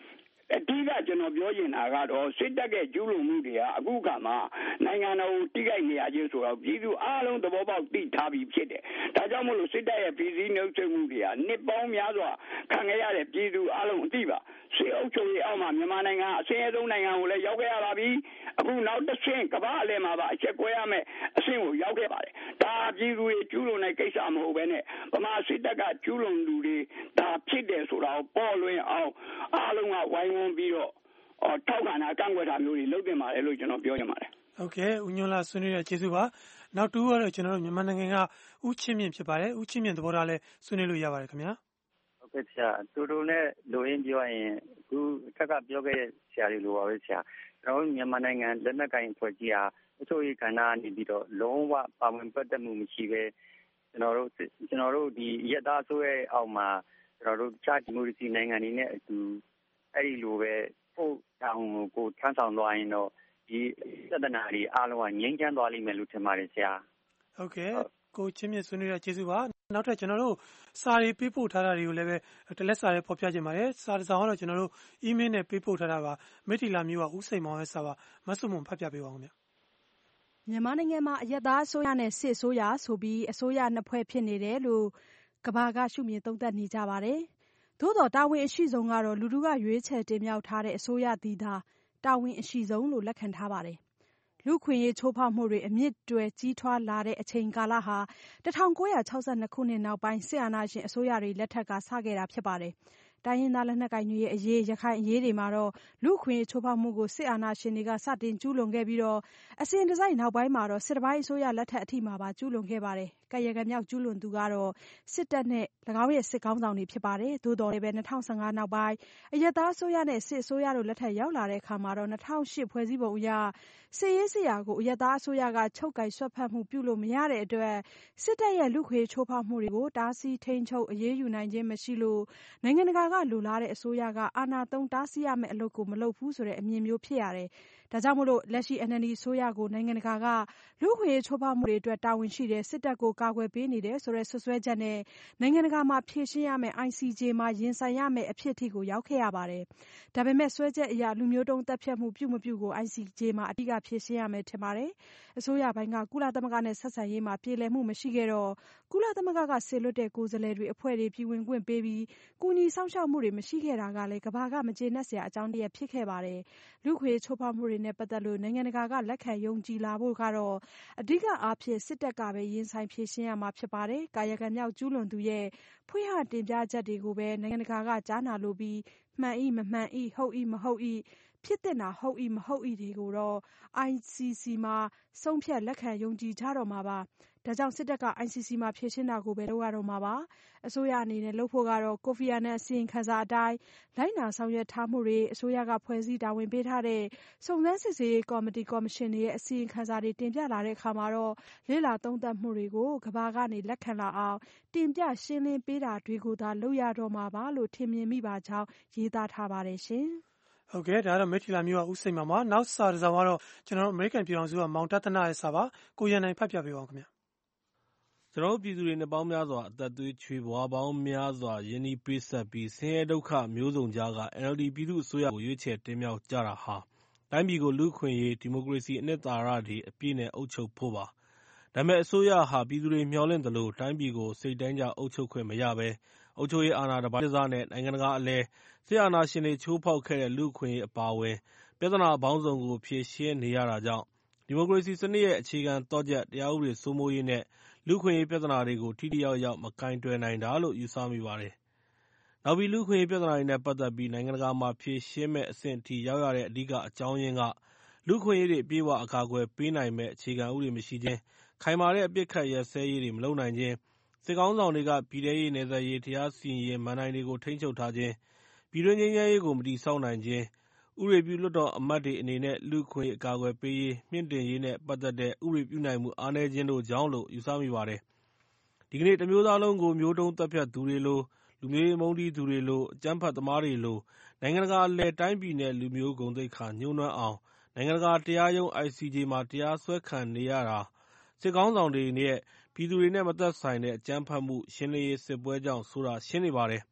အဓိကကျွန်တော်ပြောချင်တာကတော့စစ်တပ်ရဲ့ကျူးလွန်မှုတွေကအခုကမှနိုင်ငံတော်ကိုတိကျနေရခြင်းဆိုတော့ပြည်သူအားလုံးသဘောပေါက်သိထားပြီးဖြစ်တယ်။ဒါကြောင့်မို့လို့စစ်တပ်ရဲ့ပြည်စည်းနှုတ်ဆက်မှုတွေကနှစ်ပေါင်းများစွာခံခဲ့ရတဲ့ပြည်သူအားလုံးအသိပါစစ်အုပ်ချုပ်ရေးအောက်မှာမြန်မာနိုင်ငံအဆင်းရဲဆုံးနိုင်ငံကိုလည်းရောက်ခဲ့ရပါပြီ။အခုနောက်တစ်ဆင့်ကမ္ဘာအလယ်မှာပါအချက်ကွဲရမယ်အဆင့်ကိုရောက်ခဲ့ပါတယ်။ဒါပြည်သူတွေကျူးလွန်တဲ့ကိစ္စမဟုတ်ဘဲနဲ့ဗမာစစ်တပ်ကကျူးလွန်သူတွေဒါဖြစ်တယ်ဆိုတာကိုပေါ်လွင်အောင်အားလုံးကဝိုင်းဝန်းပြီးတော့ထောက်ခံတာကန့်ကွက်တာမျိုးတွေလုပ်တင်ပါတယ်လို့ကျွန်တော်ပြောချင်ပါတယ်။ဟုတ်ကဲ့ဦးညွန့်လာဆွေးနွေးတဲ့ကျေးဇူးပါ။နောက်တူကတော့ကျွန်တော်တို့မြန်မာနိုင်ငံကဦးချင်းမြင့်ဖြစ်ပါတယ်။ဦးချင်းမြင့်သဘောထားလဲဆွေးနွေးလို့ရပါတယ်ခင်ဗျာ။ဟုတ်ကဲ့ဆရာတူတူနဲ့လိုရင်းပြောရင်အခုအထက်ကပြောခဲ့တဲ့ဆရာတွေလိုပါပဲဆရာ။ကျွန်တော်တို့မြန်မာနိုင်ငံလက်နက်ကင်ဖွဲ့ကြီးဟာအစိုးရကဏ္ဍနေပြီးတော့လုံးဝပါဝင်ပတ်သက်မှုမရှိပဲကျွန်တော်တို့ကျွန်တော်တို့ဒီရက်သားဆိုရဲ့အောက်မှာကျွန်တော်တို့ချာဒီမိုကရေစီနိုင်ငံတွေနဲ့အတူအဲ့ဒီလိုပဲဖို့တောင်းကိုထမ်းဆောင်သွားရင်တော့ဒီသဒ္ဒနာတွေအားလုံးကငြိမ်းချမ်းသွားလိမ့်မယ်လို့ထင်ပါတယ်ဆရာဟုတ်ကဲ့ကိုချင်းမြင့်ဆွေးနွေးရကျေးဇူးပါနောက်ထပ်ကျွန်တော်တို့စာတွေပေးပို့ထားတာတွေကိုလည်းပဲတလက်စာတွေဖော်ပြခြင်းပါတယ်စာတစ်စောင်ကတော့ကျွန်တော်တို့ email နဲ့ပေးပို့ထားတာပါမိထီလာမျိုးကဦးစိန်မောင်ရဲ့စာပါမဆုမွန်ဖတ်ပြပေးပါဦးခင်ဗျမြန်မာနိုင်ငံမှာအယက်သားအစိုးရနဲ့စစ်အစိုးရဆိုပြီးအစိုးရနှစ်ဖွဲ့ဖြစ်နေတယ်လို့ကမ္ဘာကရှုမြင်သုံးသပ်နေကြပါတယ်သို့တော်တာဝန်အရှိဆုံးကတော့လူထုကရွေးချယ်တင်မြှောက်ထားတဲ့အစိုးရသည်သာတာဝန်အရှိဆုံးလို့လက်ခံထားပါတယ်လူခွင့်ရေးချိုးဖောက်မှုတွေအမြင့်တွယ်ကြီးထွားလာတဲ့အချိန်ကာလဟာ၁၉၆၂ခုနှစ်နောက်ပိုင်းစစ်အာဏာရှင်အစိုးရတွေလက်ထက်ကစခဲ့တာဖြစ်ပါတယ်တိုင်းရင်းသားလက်နက်ကိုင်တွေရဲ့အရေးရခိုင်အရေးတွေမှာတော့လူခွင့်ရေးချိုးဖောက်မှုကိုစစ်အာဏာရှင်တွေကစတင်ကျူးလွန်ခဲ့ပြီးတော့အစဉ်တစိုက်နောက်ပိုင်းမှာတော့စစ်တပိုင်းအစိုးရလက်ထက်အထိမှာပါကျူးလွန်ခဲ့ပါတယ်။ကာယကံမြောက်ကျူးလွန်သူကတော့စစ်တပ်နဲ့၎င်းရဲ့စစ်ကောင်းဆောင်တွေဖြစ်ပါတယ်။သို့တော်လည်းပဲ၂၀၁၅နောက်ပိုင်းအယက်သားအစိုးရနဲ့စစ်အစိုးရတို့လက်ထက်ရောက်လာတဲ့အခါမှာတော့၂၀၀၈ဖွဲ့စည်းပုံအရစစ်ရေးစစ်ရာကိုအယက်သားအစိုးရကချုပ်ကိုင်ဆွတ်ဖက်မှုပြုလို့မရတဲ့အတွက်စစ်တပ်ရဲ့လူခွင့်ရေးချိုးဖောက်မှုတွေကိုတားဆီးထိန်းချုပ်အရေးယူနိုင်ခြင်းမရှိလို့နိုင်ငံတကာကလိုလားတဲ့အစိုးရကအာဏာသုံးတားဆီးရမယ့်အလုပ်ကိုမလုပ်ဘူးဆိုတဲ့အမြင်မျိုးဖြစ်ရတယ်။ဒါကြောင့်မို့လို့လက်ရှိ N L D အစိုးရကိုနိုင်ငံတကာကလူခွင့်ရေးချိုးဖောက်မှုတွေအတွက်တာဝန်ရှိတယ်စစ်တပ်ကိုကာကွယ်ပေးနေတယ်ဆိုတဲ့ဆွဆွဲချက်နဲ့နိုင်ငံတကာမှာဖြေရှင်းရမယ့် I C J မှာရင်ဆိုင်ရမယ့်အဖြစ်အထိကိုရောက်ခဲ့ရပါတယ်။ဒါပေမဲ့ဆွဲချက်အရလူမျိုးတုံးတပ်ဖြတ်မှုပြုမပြုကို I C J မှာအဓိကဖြေရှင်းရမယ်ထင်ပါတယ်။အစိုးရပိုင်းကကုလသမဂ္ဂနဲ့ဆက်ဆံရေးမှာပြေလည်မှုမရှိခဲ့တော့ကုလသမဂ္ဂကဆေလွတ်တဲ့ကိုယ်စားလှယ်တွေအဖွဲ့တွေပြည်ဝင်ခွင့်ပေးပြီးကူညီဆောင်ရှောက်မှုတွေမရှိခဲ့တာကလည်းကမ္ဘာကမကျေနပ်စရာအကြောင်းတရဖြစ်ခဲ့ပါတယ်။လူခွင့်ရေးချိုးဖောက်မှုတွေနဲ့ပတ်သက်လို့နိုင်ငံတကာကလက်ခံယုံကြည်လာဖို့ကတော့အဓိကအားဖြင့်စစ်တပ်ကပဲရင်ဆိုင်ဖြေရှင်းရမှာဖြစ်ပါတယ်။ကာယကံမြောက်ကျူးလွန်သူရဲ့ဖွင့်ဟတင်ပြချက်တွေကိုပဲနိုင်ငံတကာကကြားနာလိုပြီးမှန်၏မမှန်၏ဟုတ်၏မဟုတ်၏ဖြစ်တဲ့နာဟုတ်၏မဟုတ်၏တွေကိုတော့ I C C မှာဆုံးဖြတ်လက်ခံယုံကြည်ကြတော့မှာပါ။ဒါကြောင့်စစ်တပ်က I C C မှာဖြေရှင်းတာကိုပဲလုပ်ရတော့မှာပါ။အစိုးရအနေနဲ့လုပ်ဖို့ကတော့ကိုဖီအာနန်အစီရင်ခံစာအတိုင်းလိုက်နာဆောင်ရွက်ထားမှုတွေအစိုးရကဖွဲ့စည်းတာဝန်ပေးထားတဲ့စုံစမ်းစစ်ဆေးရေးကော်မတီကော်မရှင်တွေရဲ့အစီရင်ခံစာတွေတင်ပြလာတဲ့အခါမှာတော့လေ့လာသုံးသပ်မှုတွေကိုကမ္ဘာကနေလက်ခံလာအောင်တင်ပြရှင်းလင်းပေးတာတွေကိုသာလုပ်ရတော့မှာပါလို့ထင်မြင်မိပါကြောင်းရေးသားထားပါတယ်ရှင်။ဟုတ်ကဲ့ဒါကတော့မိထီလာမျိုးကဦးစိန်ပါမှာနောက်စာတစ်စောင်ကတော့ကျွန်တော်တို့အမေရိကန်ပြည်ထောင်စုကမောင်တသနာရဲ့စာပါကိုရန်နိုင်ဖတ်ပြပေးပါဦးခင်ဗျာကျွန်တော်တို့ပြည်သူတွေနှစ်ပေါင်းများစွာအသက်သွေးချွေးဘဝပေါင်းများစွာယဉ်ဤပေးဆက်ပြီးဆင်းရဲဒုက္ခမျိုးစုံကြားက N L D ပြည်သူ့အစိုးရကိုရွေးချယ်တင်မြှောက်ကြတာဟာတိုင်းပြည်ကိုလူ့ခွင့်ရေးဒီမိုကရေစီအနှစ်သာရတွေအပြည့်နဲ့အုပ်ချုပ်ဖို့ပါဒါပေမဲ့အစိုးရဟာပြည်သူတွေမျှော်လင့်သလိုတိုင်းပြည်ကိုစိတ်တိုင်းကြအုပ်ချုပ်ခွင့်မရဘဲအုပ်ချုပ်ရေးအာဏာတပိုင်းစားနဲ့နိုင်ငံတကာအလဲစစ်အာဏာရှင်တွေချိုးဖောက်ခဲ့တဲ့လူ့ခွင့်ရေးအပါအဝင်ပြဿနာပေါင်းစုံကိုဖြေရှင်းနေရတာကြောင့်ဒီမိုကရေစီစနစ်ရဲ့အခြေခံသော့ချက်တရားဥပဒေစိုးမိုးရေးနဲ့လူ့ခွင့်ရေးပြဿနာတွေကိုထိထိရောက်ရောက်မကိုင်တွယ်နိုင်တာလို့ယူဆမိပါတယ်။နောက်ပြီးလူ့ခွင့်ရေးပြဿနာတွေနဲ့ပတ်သက်ပြီးနိုင်ငံတကာမှာဖြေရှင်းမဲ့အဆင့်အထိရောက်ရတဲ့အဓိကအကြောင်းရင်းကလူ့ခွင့်ရေးတွေအပြည့်အဝအကာအကွယ်ပေးနိုင်မဲ့အခြေခံဥပဒေမရှိခြင်းခိုင်မာတဲ့အပြစ်ခတ်ရဲစဲရေးတွေမလုပ်နိုင်ခြင်းစစ်ကောင်းဆောင်တွေကပြည်ထရေးနယ်စပ်ရေးတရားစီရင်ရေးမန်နိုင်တွေကိုထိန်းချုပ်ထားခြင်းပြည်တွင်းငြိမ်းချမ်းရေးကိုမတည်ဆောက်နိုင်ခြင်းဥပဒေပြုလွှတ်တော်အမတ်တွေအနေနဲ့လူ့ခွင့်ရေးအကာအကွယ်ပေးရေးမြင့်တင်ရေးနဲ့ပတ်သက်တဲ့ဥပဒေပြုနိုင်မှုအားနည်းခြင်းတို့ကြောင့်လို့ယူဆမိပါတယ်။ဒီကနေ့တမျိုးသားလုံးကိုမျိုးတုံးတပ်ဖြတ်သူတွေလိုလူမျိုးရေးမုန်းတီးသူတွေလိုအကြမ်းဖက်သမားတွေလိုနိုင်ငံတကာအလဲတိုင်းပြည်နဲ့လူမျိုးဂုဏ်သိက္ခာညှိုးနွမ်းအောင်နိုင်ငံတကာတရားရုံး I C J မှာတရားစွဲခံနေရတာစစ်ကောင်းဆောင်တွေနဲ့ပြည်သူတွေနဲ့မသက်ဆိုင်တဲ့အကြမ်းဖက်မှုရှင်းလင်းရေးစစ်ပွဲကြောင့်ဆိုတာရှင်းနေပါတယ်။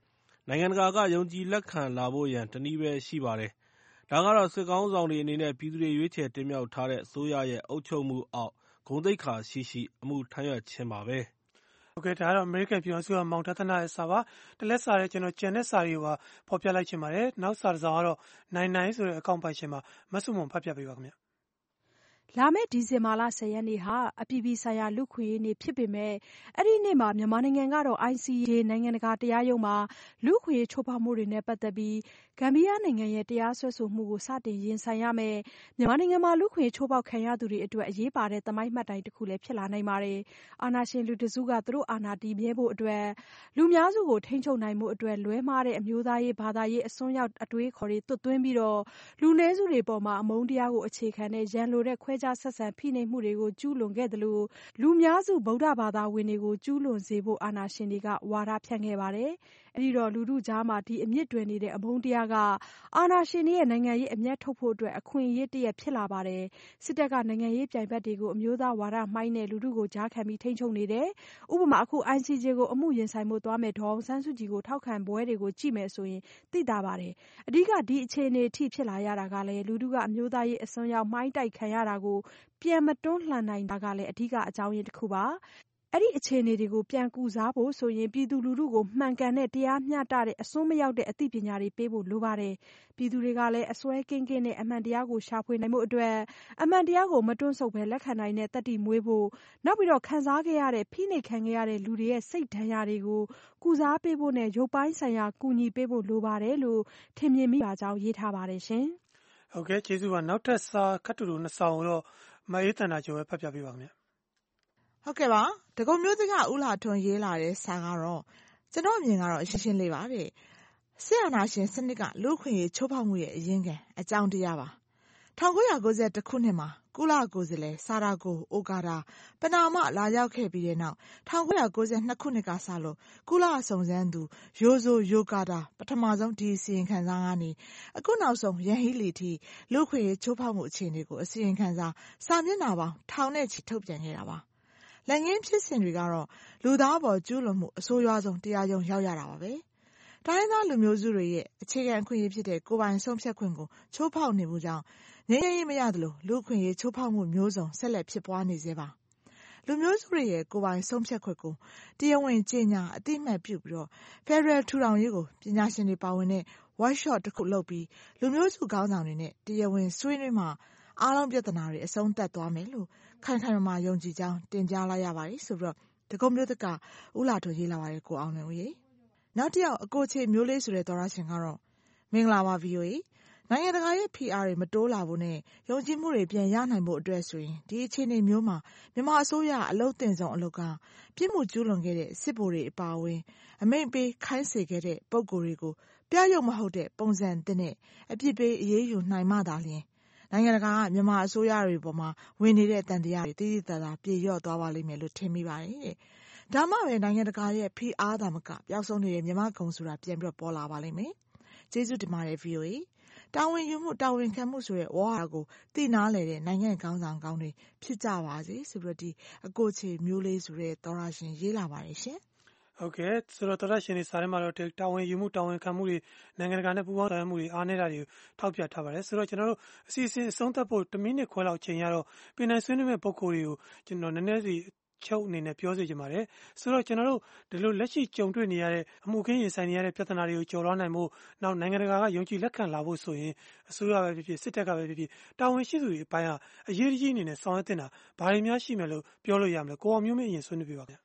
နိုင်ငံတကာကယုံကြည်လက်ခံလာဖို့ရန်တနည်းပဲရှိပါတယ်။ဒါကတော့စစ်ခေါင်းဆောင်တွေအနေနဲ့ပြည်သူတွေရွေးချယ်တင်မြှောက်ထားတဲ့အစိုးရရဲ့အုပ်ချုပ်မှုအောက်ဂုဏ်သိက္ခာရှိရှိအမှုထမ်းရွက်ခြင်းပါပဲ။ဟုတ်ကဲ့ဒါကတော့အမေရိကန်ပြည်ထောင်စုကမောင်တသနာရဲ့စာပါတလက်စာရဲ့ကျွန်တော်ကျန်တဲ့စာတွေကိုပါဖော်ပြလိုက်ချင်ပါတယ်နောက်စာတစ်စောင်ကတော့နိုင်နိုင်ဆိုတဲ့အကောင့်ပိုင်ရှင်မှာမဆုမွန်ဖတ်ပြပေးပါခင်ဗျာလာမယ့်ဒီဇင်ဘာလဆယ်ရက်နေ့ဟာအပြည်ပြည်ဆိုင်ရာလူ့အခွင့်အရေးနေ့ဖြစ်ပေမဲ့အဲ့ဒီနေ့မှာမြန်မာနိုင်ငံကတော့ I C J နိုင်ငံတကာတရားရုံးမှာလူ့အခွင့်အရေးချိုးဖောက်မှုတွေနဲ့ပတ်သက်ပြီးဂမ်ဘီယာနိုင်ငံရဲ့တရားစွဲဆိုမှုကိုစတင်ရင်ဆိုင်ရမယ်မြန်မာနိုင်ငံမှာလူ့အခွင့်အရေးချိုးဖောက်ခံရသူတွေအတွက်အရေးပါတဲ့သမိုင်းမှတ်တိုင်တစ်ခုလည်းဖြစ်လာနိုင်ပါတယ်အာဏာရှင်လူတစုကသူတို့အာဏာတည်မြဲဖို့အတွက်လူများစုကိုထိန်းချုပ်နိုင်မှုအတွက်လွဲမှားတဲ့အမျိုးသားရေးဘာသာရေးအစွန်းရောက်အတွေးခေါ်တွေသွတ်သွင်းပြီးတော့လူနည်းစုတွေပေါ်မှာအမုန်းတရားကိုအခြေခံတဲ့ရန်လိုတဲ့ခွဲခြားဆက်ဆံဖိနှိပ်မှုတွေကိုကျူးလွန်ခဲ့တယ်လို့လူများစုဗုဒ္ဓဘာသာဝင်တွေကိုကျူးလွန်စေဖို့အာဏာရှင်တွေကဝါဒဖြန့်ခဲ့ပါတယ်။အဲဒီတော့လူထုကြားမှာဒီအမြင့်တွယ်နေတဲ့အမုန်းတရားကအာဏာရှင်တွေရဲ့နိုင်ငံရေးအမျက်ထုတ်ဖို့အတွက်အခွင့်အရေးတရက်ဖြစ်လာပါတယ်။စစ်တပ်ကနိုင်ငံရေးပြိုင်ဘက်တွေကိုအမျိုးသားဝါဒမှိုင်းနဲ့လူထုကိုကြားခံပြီးထိန်းချုပ်နေတယ်။ဥပမာအခု I C J ကိုအမှုရင်ဆိုင်မှုသွားမဲ့ဒေါ်အောင်ဆန်းစုကြည်ကိုထောက်ခံပွဲတွေကိုကြည့်မယ်ဆိုရင်သိတာပါတယ်။အဓိကဒီအခြေအနေအထိဖြစ်လာရတာကလည်းလူထုကအမျိုးသားရေးအစွန်းရောက်မှိုင်းတိုက်ခံရတာကိုပြန်မတွန်းလှန်နိုင်တာကလည်းအဓိကအကြောင်းရင်းတစ်ခုပါအဲ့ဒီအခြေအနေတွေကိုပြန်ကူစားဖို့ဆိုရင်ပြည်သူလူထုကိုမှန်ကန်တဲ့တရားမျှတတဲ့အစွန်းမရောက်တဲ့အသိပညာတွေပေးဖို့လိုပါတယ်ပြည်သူတွေကလည်းအစွဲကင်းကင်းနဲ့အမှန်တရားကိုရှာဖွေနိုင်မှုအတွက်အမှန်တရားကိုမတွန့်ဆုတ်ဘဲလက်ခံနိုင်တဲ့တတိမွေးဖို့နောက်ပြီးတော့ခံစားခဲ့ရတဲ့ဖိနှိပ်ခံခဲ့ရတဲ့လူတွေရဲ့စိတ်ဒဏ်ရာတွေကိုကုစားပေးဖို့နဲ့ရုပ်ပိုင်းဆိုင်ရာကူညီပေးဖို့လိုပါတယ်လို့ထင်မြင်မိပါကြောင်းရေးထားပါတယ်ရှင်ဟုတ်ကဲ့ကျေးဇူးပါနောက်ထပ်စာခတ်တူတူနှစ်ဆောင်တော့မအေးတန်တာကျော်ပဲဖတ်ပြပေးပါခင်ဗျဟုတ်ကဲ့ပါတကုံမျိုးသကဦးလာထွန်းရေးလာတဲ့စာကတော့ကျွန်တော်အမြင်ကတော့ရှင်းရှင်းလေးပါတဲ့ဆရာနာရှင်စနစ်ကလူ့ခွင့်ရေးချိုးဖောက်မှုရဲ့အရင်းခံအကြောင်းတရားပါ၁၉၉၁ခုနှစ်မှာကုလကိုယ်စားလှယ်စာရာကိုအိုကာတာပနာမလာရောက်ခဲ့ပြီးတဲ့နောက်၁၉၉၂ခုနှစ်ကစလို့ကုလစုံစမ်းသူယိုဇိုယိုကာတာပထမဆုံးဒီစီရင်ခံစာကနေအခုနောက်ဆုံးရန်ဟီလီတီလူ့ခွင့်ရေးချိုးဖောက်မှုအခြေအနေကိုအစီရင်ခံစာစာမျက်နှာပေါင်းထောင်နဲ့ချီထုတ်ပြန်ခဲ့တာပါလက်ငင်းဖြစ်စဉ်တွေကတော့လူသားပေါ်ကျူးလွန်မှုအဆိုးရွားဆုံးတရားရုံးရောက်ရတာပါပဲတိုင်းသားလူမျိုးစုတွေရဲ့အခြေခံအခွင့်အရေးဖြစ်တဲ့ကိုယ်ပိုင်ဆုံးဖြတ်ခွင့်ကိုချိုးဖောက်နေမှုကြောင့်ငြိမ်းချမ်းရေးမရသလိုလူ့အခွင့်အရေးချိုးဖောက်မှုမျိုးစုံဆက်လက်ဖြစ်ပွားနေစေပါလူမျိုးစုတွေရဲ့ကိုယ်ပိုင်ဆုံးဖြတ်ခွင့်ကိုတရားဝင်ကြေညာအသိအမှတ်ပြုပြီးတော့ Federal ထူထောင်ရေးကိုပညာရှင်တွေပါဝင်တဲ့ workshop တစ်ခုလုပ်ပြီးလူမျိုးစုခေါင်းဆောင်တွေနဲ့တရားဝင်ဆွေးနွေးမှအားလုံးပြဿနာတွေအဆုံးသတ်သွားမယ်လို့ခိုင်ခိုင်မာမာယုံကြည်ကြောင်းတင်ပြလိုက်ရပါတယ်ဆိုပြီးတော့တကုံမျိုးသကဦးလာထွန်းရေးလာပါတယ်ကိုအောင်လွင်ဦးရေနောက်တစ်ယောက်အကိုချေမျိုးလေးဆိုတဲ့သောရရှင်ကတော့မင်္ဂလာပါ ဗီအိုအေ နိုင်ငံတကာရဲ့ ဖိအားတွေမတိုးလာဖို့နဲ့ယုံကြည်မှုတွေပြန်ရနိုင်ဖို့အတွက်ဆိုရင်ဒီအခြေအနေမျိုးမှာမြန်မာအစိုးရအလုပ်တင်ဆုံးအလုပ်ကပြစ်မှုကျူးလွန်ခဲ့တဲ့စစ်ဗိုလ်တွေအပါအဝင်အမိန့်ပေးခိုင်းစေခဲ့တဲ့ပုံကိုယ်တွေကိုပြရုံမဟုတ်တဲ့ပုံစံသစ်နဲ့အပြစ်ပေးအရေးယူနိုင်မှသာလျှင်နိုင်ငံတကာကမြန်မာအစိုးရတွေပေါ်မှာဝင်နေတဲ့တန်တရားတွေတည်တည်သာသာပြေလျော့သွားပါလိမ့်မယ်လို့ထင်မိပါတယ်တဲ့ဒါမှပဲနိုင်ငံတကာရဲ့ဖိအားသာမကပျောက်ဆုံးနေတဲ့မြန်မာကုံဆိုတာပြန်ပြီးပေါ်လာပါလိမ့်မယ်ကျေးဇူးတင်ပါတယ် ဗီအိုအေ တာဝန်ယူမှုတာဝန်ခံမှုဆိုတဲ့ဝါဟာကိုသိနာလေတဲ့နိုင်ငံကောင်းဆောင်ကောင်းတွေဖြစ်ကြပါစေဆိုပြီးဒီအကိုချေမျိုးလေးဆိုတဲ့သောရရှင်ရေးလာပါတယ်ရှင်ဟုတ်ကဲ့ဆိုတော့တော်ရရှင်တွေစာထဲမှာတော့တာဝန်ယူမှုတာဝန်ခံမှုတွေနိုင်ငံတကာနဲ့ပူးပေါင်းဆောင်ရွက်မှုတွေအားနည်းတာတွေကိုထောက်ပြထားပါတယ်ဆိုတော့ကျွန်တော်တို့အစီအစဉ်အဆုံးသတ်ဖို့တစ်မိနစ်ခွဲလောက်ချိန်ရတော့ပြည်နယ်ဆွေးနွေးမဲ့ပုံကိုယ်တွေကိုကျွန်တော်နည်းနည်းစီချုပ်အနေနဲ့ပြောစီချင်ပါတယ်ဆိုတော့ကျွန်တော်တို့ဒီလိုလက်ရှိကြုံတွေ့နေရတဲ့အမှုခင်းရင်ဆိုင်နေရတဲ့ပြဿနာတွေကိုကျော်လွှားနိုင်ဖို့နောက်နိုင်ငံတကာကယုံကြည်လက်ခံလာဖို့ဆိုရင်အစိုးရပဲဖြစ်ဖြစ်စစ်တပ်ကပဲဖြစ်ဖြစ်တာဝန်ရှိသူတွေအပိုင်းဟာအရေးကြီးအနေနဲ့ဆောင်ရွက်တင်တာဘာတွေများရှိမယ်လို့ပြောလို့ရမလဲကိုအောင်မျိုးမင်းအရင်ဆွေးနွေးပြပါခင်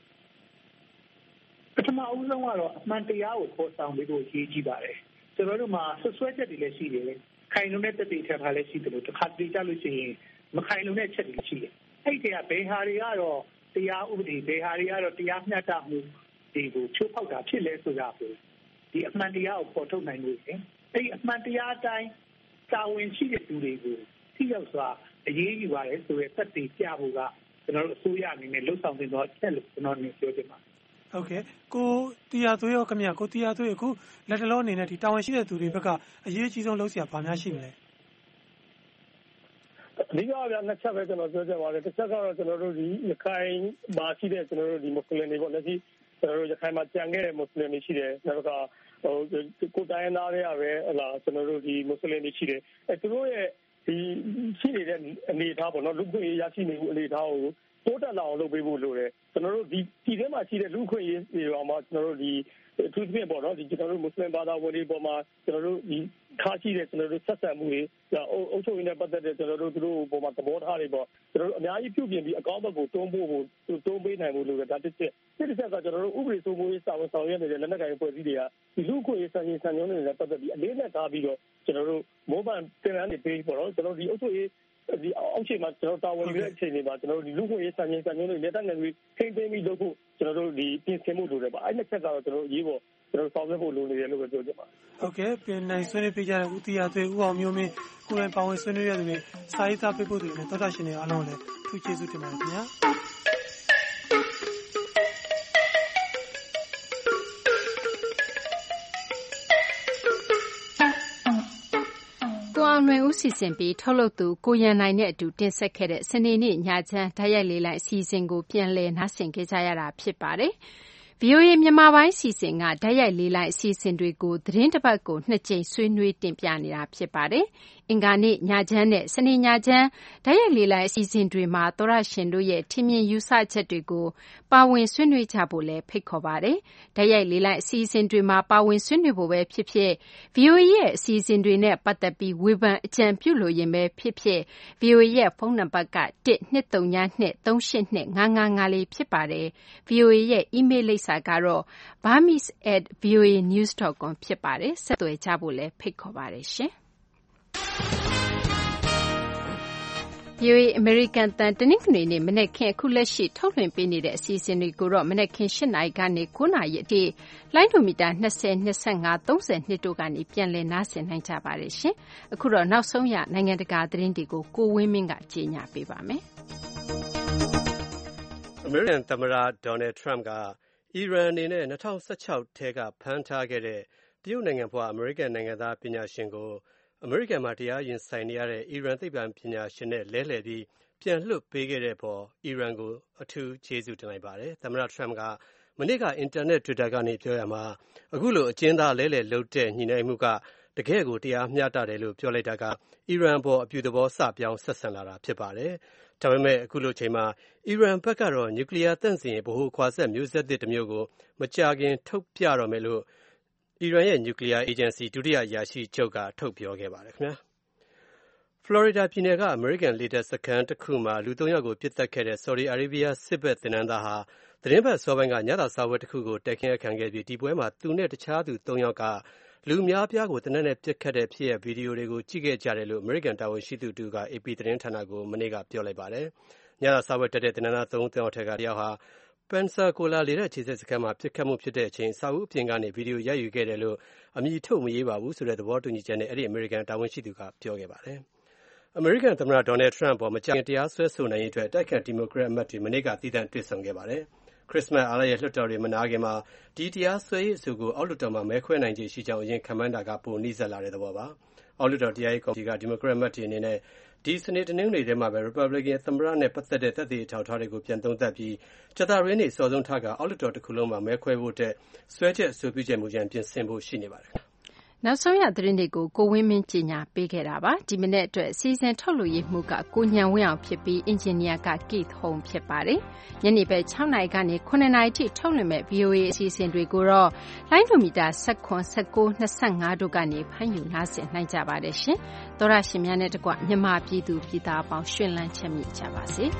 ပထမဦးဆုံးကတော့အမှန်တရားကိုပေါ်ဆောင်ပြီးတော့ရေးကြည့်ပါတယ်ကျွန်တော်တို့မှာဆွဆွဲချက်တွေလည်းရှိတယ်ခိုင်လုံတဲ့တက်တွေထပ်ထားလည်းရှိတယ်လို့တစ်ခါတလေကြလို့ရှိရင်မခိုင်လုံတဲ့ချက်တွေရှိတယ်အဲ့ဒီကဘယ်ဟာတွေကတော့တရားဥပဒေဘယ်ဟာတွေကတော့တရားမျှတမှုတွေကိုချိုးဖောက်တာဖြစ်လဲဆိုတာကိုဒီအမှန်တရားကိုပေါ်ထုတ်နိုင်လို့ရှင်အဲ့ဒီအမှန်တရားအတိုင်းတာဝန်ရှိတဲ့သူတွေကိုထိရောက်စွာအရေးယူရတယ်ဆိုတဲ့သက်သေပြဖို့ကကျွန်တော်တို့အစိုးရအနေနဲ့လှုပ်ဆောင်တင်တော့ချက်လို့ကျွန်တော်နေပြောချင်ပါတယ်ဟုတ်ကဲ့ကိုတီယာသွေးရောခင်ဗျကိုတီယာသွေးအခုလက်တလုံးအနေနဲ့ဒီတာဝန်ရှိတဲ့သူတွေဘက်ကအရေးကြီးဆုံးလုပ်စရာဘာများရှိမလဲအဓိကဗျာနှစ်ချက်ပဲကျွန်တော်ပြောချင်ပါတယ်တစ်ချက်ကတော့ကျွန်တော်တို့ဒီရခိုင်မှာရှိတဲ့ကျွန်တော်တို့ဒီမွတ်စလင်တွေပေါ့လက်ရှိကျွန်တော်တို့ရခိုင်မှာကြံခဲ့တဲ့မွတ်စလင်တွေရှိတယ်နောက်ကကိုတိုင်းရင်းသားတွေကပဲဟလာကျွန်တော်တို့ဒီမွတ်စလင်တွေရှိတယ်အဲသူတို့ရဲ့ဒီရှိနေတဲ့အနေအထားပေါ့နော်လူခွင့်ရရှိနေမှုအနေအထားကိုတိုးတက်လာအောင်လုပ်ပေးဖို့လိုတယ်ကျွန်တော်တို့ဒီဒီထဲမှာရှိတဲ့လူခွင့်ရေးတွေအောင်မှာကျွန်တော်တို့ဒီသူတို့ပေါ့နော်ဒီကျွန်တော်တို့မွတ်စလင်ဘာသာဝင်တွေပေါ်မှာကျွန်တော်တို့ဒီခါရှိတဲ့ကျွန်တော်တို့ဆက်ဆံမှုတွေအုပ်ချုပ်ရေးနဲ့ပတ်သက်တဲ့ကျွန်တော်တို့သူတို့ပေါ်မှာသဘောထားတွေပေါ့ကျွန်တော်တို့အများကြီးပြုပြင်ပြီးအကောင့်ဘက်ကိုတွန်းပို့ဖို့တွန်းပေးနိုင်ဖို့လိုတယ်ဒါတစ်ချက်တစ်ချက်ကကျွန်တော်တို့ဥပဒေစိုးမိုးရေးစာဝန်ဆောင်ရွက်နေတဲ့လက်နက်ကိုင်အဖွဲ့အစည်းတွေကဒီလူခွင့်ရေးစံချိန်စံညွှန်းတွေနဲ့ပတ်သက်ပြီးအလေးနဲ့ထားပြီးတော့ကျွန်တော်တို့မိုးပန်တင်ရန်တွေပေးပေါ့နော်ကျွန်တော်ဒီအုပ်ချုပ်ရေးဒီအောက်ခြေမှာကျွန်တော်တာဝန်ယူတဲ့အချိန်တွေမှာကျွန်တော်တို့ဒီလူခွင့်ရေးစံချိန်စံညွှန်းတွေလက်တက်ငယ်တွေထိန်းသိမ်းပြီးလုပ်ဖို့ကျွန်တော်တို့ဒီပြင်ဆင်မှုလိုတယ်ပါအဲ့နှစ်ချက်ကတော့ကျွန်တော်တို့အရေးပေါ်ကျွန်တော်ဆောင်ရွက်ဖို့လိုနေတယ်လို့ပဲပြောချင်ပါတယ်ဟုတ်ကဲ့ပြင်နိုင်ဆွေးနွေးပြကြတဲ့ဦးတီယာသွေးဦးအောင်မျိုးမင်းကိုယ်တိုင်ပါဝင်ဆွေးနွေးရတဲ့သူတွေစာရေးသားပေးဖို့တွေနဲ့သောတာရှင်တွေအားလုံးလည်းထူးကျေးဇူးတင်ပါတယ်ခင်ဗျာလွင်ဦးစီစဉ်ပြီးထုတ်လုပ်သူကိုရန်နိုင်နဲ့အတူတင်ဆက်ခဲ့တဲ့စနေနေ့ညချမ်းဓာတ်ရိုက်လေးလိုက်အစီအစဉ်ကိုပြန်လည်နားဆင်ခဲ့ကြရတာဖြစ်ပါတယ်။ဗွီအိုအေမြန်မာပိုင်းအစီအစဉ်ကဓာတ်ရိုက်လေးလိုက်အစီအစဉ်တွေကိုသတင်းတစ်ပတ်ကိုနှစ်ကြိမ်ဆွေးနွေးတင်ပြနေတာဖြစ်ပါတယ်။အင်္ဂါနေ့ညချမ်းနဲ့စနေညချမ်းဓာတ်ရိုက်လေးလိုက်အစီအစဉ်တွေမှာသောရရှင်တို့ရဲ့ထင်မြင်ယူဆချက်တွေကိုပါဝင်ဆွေးနွေးကြဖို့လည်းဖိတ်ခေါ်ပါတယ်။ဓာတ်ရိုက်လေးလိုက်အစီအစဉ်တွေမှာပါဝင်ဆွေးနွေးဖို့ပဲဖြစ်ဖြစ် ဗွီအိုအေရဲ့အစီအစဉ်တွေနဲ့ပတ်သက်ပြီးဝေဖန်အကြံပြုလိုရင်ပဲဖြစ်ဖြစ် ဗွီအိုအေရဲ့ဖုန်းနံပါတ်က တစ်နှစ်သုံးညနှစ်သုံးရှစ်နှစ်ငါးငါးငါးလေးဖြစ်ပါတယ်။ ဗွီအိုအေရဲ့အီးမေးလ်လိပ်စာကတော့ burmese at voa news dot com ဖြစ်ပါတယ်။ဆက်သွယ်ကြဖို့လည်းဖိတ်ခေါ်ပါတယ်ရှင်။ ဗွီအိုအေအမေရိကန်အသံတနင်္ဂနွေနေ့မနက်ခင်းအခုလက်ရှိထုတ်လွှင့်ပေးနေတဲ့အစီအစဉ်တွေကိုတော့မနက်ခင်း၈နာရီကနေ၉နာရီအထိလိုင်းဒိုမီတာ၂၀ ၂၅ ၃၂တို့ကနေပြန်လည်နားဆင်နိုင်ကြပါတယ်ရှင်။အခုတော့နောက်ဆုံးရနိုင်ငံတကာသတင်းတွေကိုကိုဝင်းမင်းကကြေညာပေးပါမယ်။အမေရိကန်သမ္မတဒေါ်နယ်ထရမ့်ကအီရန်အနေနဲ့၂၀၁၆ထဲကဖမ်းထားခဲ့တဲ့တရုတ်နိုင်ငံဖွားအမေရိကန်နိုင်ငံသားပညာရှင်ကိုအမေရိကန်မှာတရားရင်ဆိုင်နေရတဲ့အီရန်သိပ္ပံပညာရှင်နဲ့လဲလှယ်ပြီးပြန်လွှတ်ပေးခဲ့တဲ့အပေါ်အီရန်ကိုအထူးကျေးဇူးတင်လိုက်ပါတယ်။သမ္မတထရမ့်ကမနေ့ကအင်တာနက် Twitter ကနေပြောရမှာအခုလိုအကျဉ်းသားလဲလှယ်လုပ်တဲ့ညှိနှိုင်းမှုကတကယ့်ကိုတရားမျှတတယ်လို့ပြောလိုက်တာကအီရန်အပေါ်အပြုသဘောစပြောင်းဆက်ဆံလာတာဖြစ်ပါတယ်။ဒါပေမဲ့အခုလိုချိန်မှာအီရန်ဘက်ကတော့နျူကလ িয়ার သန့်စင်ရေးဗဟိုခွာစက်မျိုးဆက်သစ်တစ်မျိုးကိုမကြာခင်ထုတ်ပြတော့မယ်လို့အီရန်ရဲ့နျူကလ িয়ার အေဂျင်စီဒုတိယအရာရှိချုပ်ကထုတ်ပြောခဲ့ပါတယ်ခင်ဗျာ။ဖလော်ရီဒါပြည်နယ်ကအမေရိကန်လေတပ်စခန်းတစ်ခုမှာလူသုံးယောက်ကိုပစ်သတ်ခဲ့တဲ့ဆော်ဒီအာရေးဗီးယားစစ်ဘက်သင်တန်းသားဟာသတင်းပတ်စောပိုင်းကညသာစာဝတ်တစ်ခုကိုတိုက်ခိုက်ခံခဲ့ပြီးဒီပွဲမှာသူနဲ့တခြားသူသုံးယောက်ကလူများပြားကိုတနက်နဲ့ပြစ်ခတ်တဲ့ဖြစ်ရဗီဒီယိုတွေကိုကြည့်ခဲ့ကြတယ်လို့အမေရိကန်တာဝန်ရှိသူတူက အေပီ သတင်းဌာနကိုမနေ့ကပြောလိုက်ပါတယ်။ညသာစာဝတ်တက်တဲ့သင်တန်းသားသုံးယောက်ထက်ကတယောက်ဟာပန်ဆာကိုလာလေတဲ့ခြေစစ်စခန်းမှာပြစ်ခတ်မှုဖြစ်တဲ့အချိန်စာအုပ်အပြင်ကနေဗီဒီယိုရိုက်ယူခဲ့တယ်လို့အမည်ထုတ်မရေးပါဘူးဆိုတဲ့သဘောတူညီချက်နဲ့အဲ့ဒီအမေရိကန်တာဝန်ရှိသူကပြောခဲ့ပါတယ်။အမေရိကန်သမ္မတဒေါ်နယ်ထရမ့်ပေါ်မကြာခင်တရားစွဲဆိုနိုင်ရေးအတွက်တိုက်ခိုက်ဒီမိုကရက်အမတ်တွေမနေ့ကတည်တံ့တွေ့ဆုံခဲ့ပါတယ်။ခရစ်စမတ်အားလပ်ရက်လွှတ်တော်တွေမနာခင်မှာဒီတရားစွဲရေးအဆိုကိုအောက်လွှတ်တော်မှာမဲခွဲနိုင်ခြေရှိကြောင်းအရင်ခန့်မှန်းတာကပိုနီးစပ်လာတဲ့သဘောပါ။အောက်လွှတ်တော်တရားရေးကော်မတီကဒီမိုကရက်အမတ်တွေအနေနဲ့ဒီစနေတနင်္ဂနွေထဲမှာပဲ Republican သမ္မတနဲ့ပတ်သက်တဲ့သက်သေအထောက်အထားတွေကိုပြန်သုံးသပ်ပြီးကြာသပတေးနေ့စောဆုံးထားကအောက်လွှတ်တော်တစ်ခုလုံးမှာမဲခွဲဖို့အတွက်စွဲချက်အဆိုပြုချက်မူကြမ်းပြင်ဆင်ဖို့ရှိနေပါတယ်။နောက်ဆုံးရသတင်းတွေကိုကိုဝင်းမင်းကြီးညာပေးခဲ့တာပါဒီမနေ့အတွက်စီစဉ်ထုတ်လို့ရမှုကကိုညံဝင်းအောင်ဖြစ်ပြီးအင်ဂျင်နီယာက Keith Home ဖြစ်ပါတယ်ညနေပဲ၆နာရီကနေခုနှစ်နာရီထိထုတ်လွှင့်မဲ့ ဗွီအိုအေ အစီအစဉ်တွေကိုတော့လိုင်းဒိုမီတာ၁၇ ၁၉ ၂၅တို့ကနေဖမ်းယူနားဆင်နိုင်ကြပါတယ်ရှင်သောရရှင်များနဲ့တကွမြန်မာပြည်သူပြည်သားအပေါင်းရှင်လန်းချမ်းမြေ့ကြပါစေ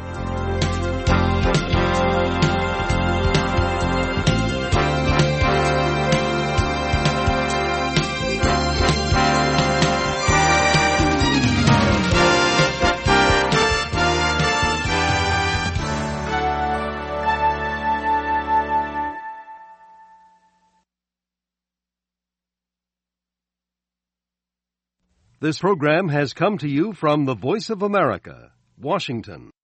This program has come to you from the Voice of America, Washington.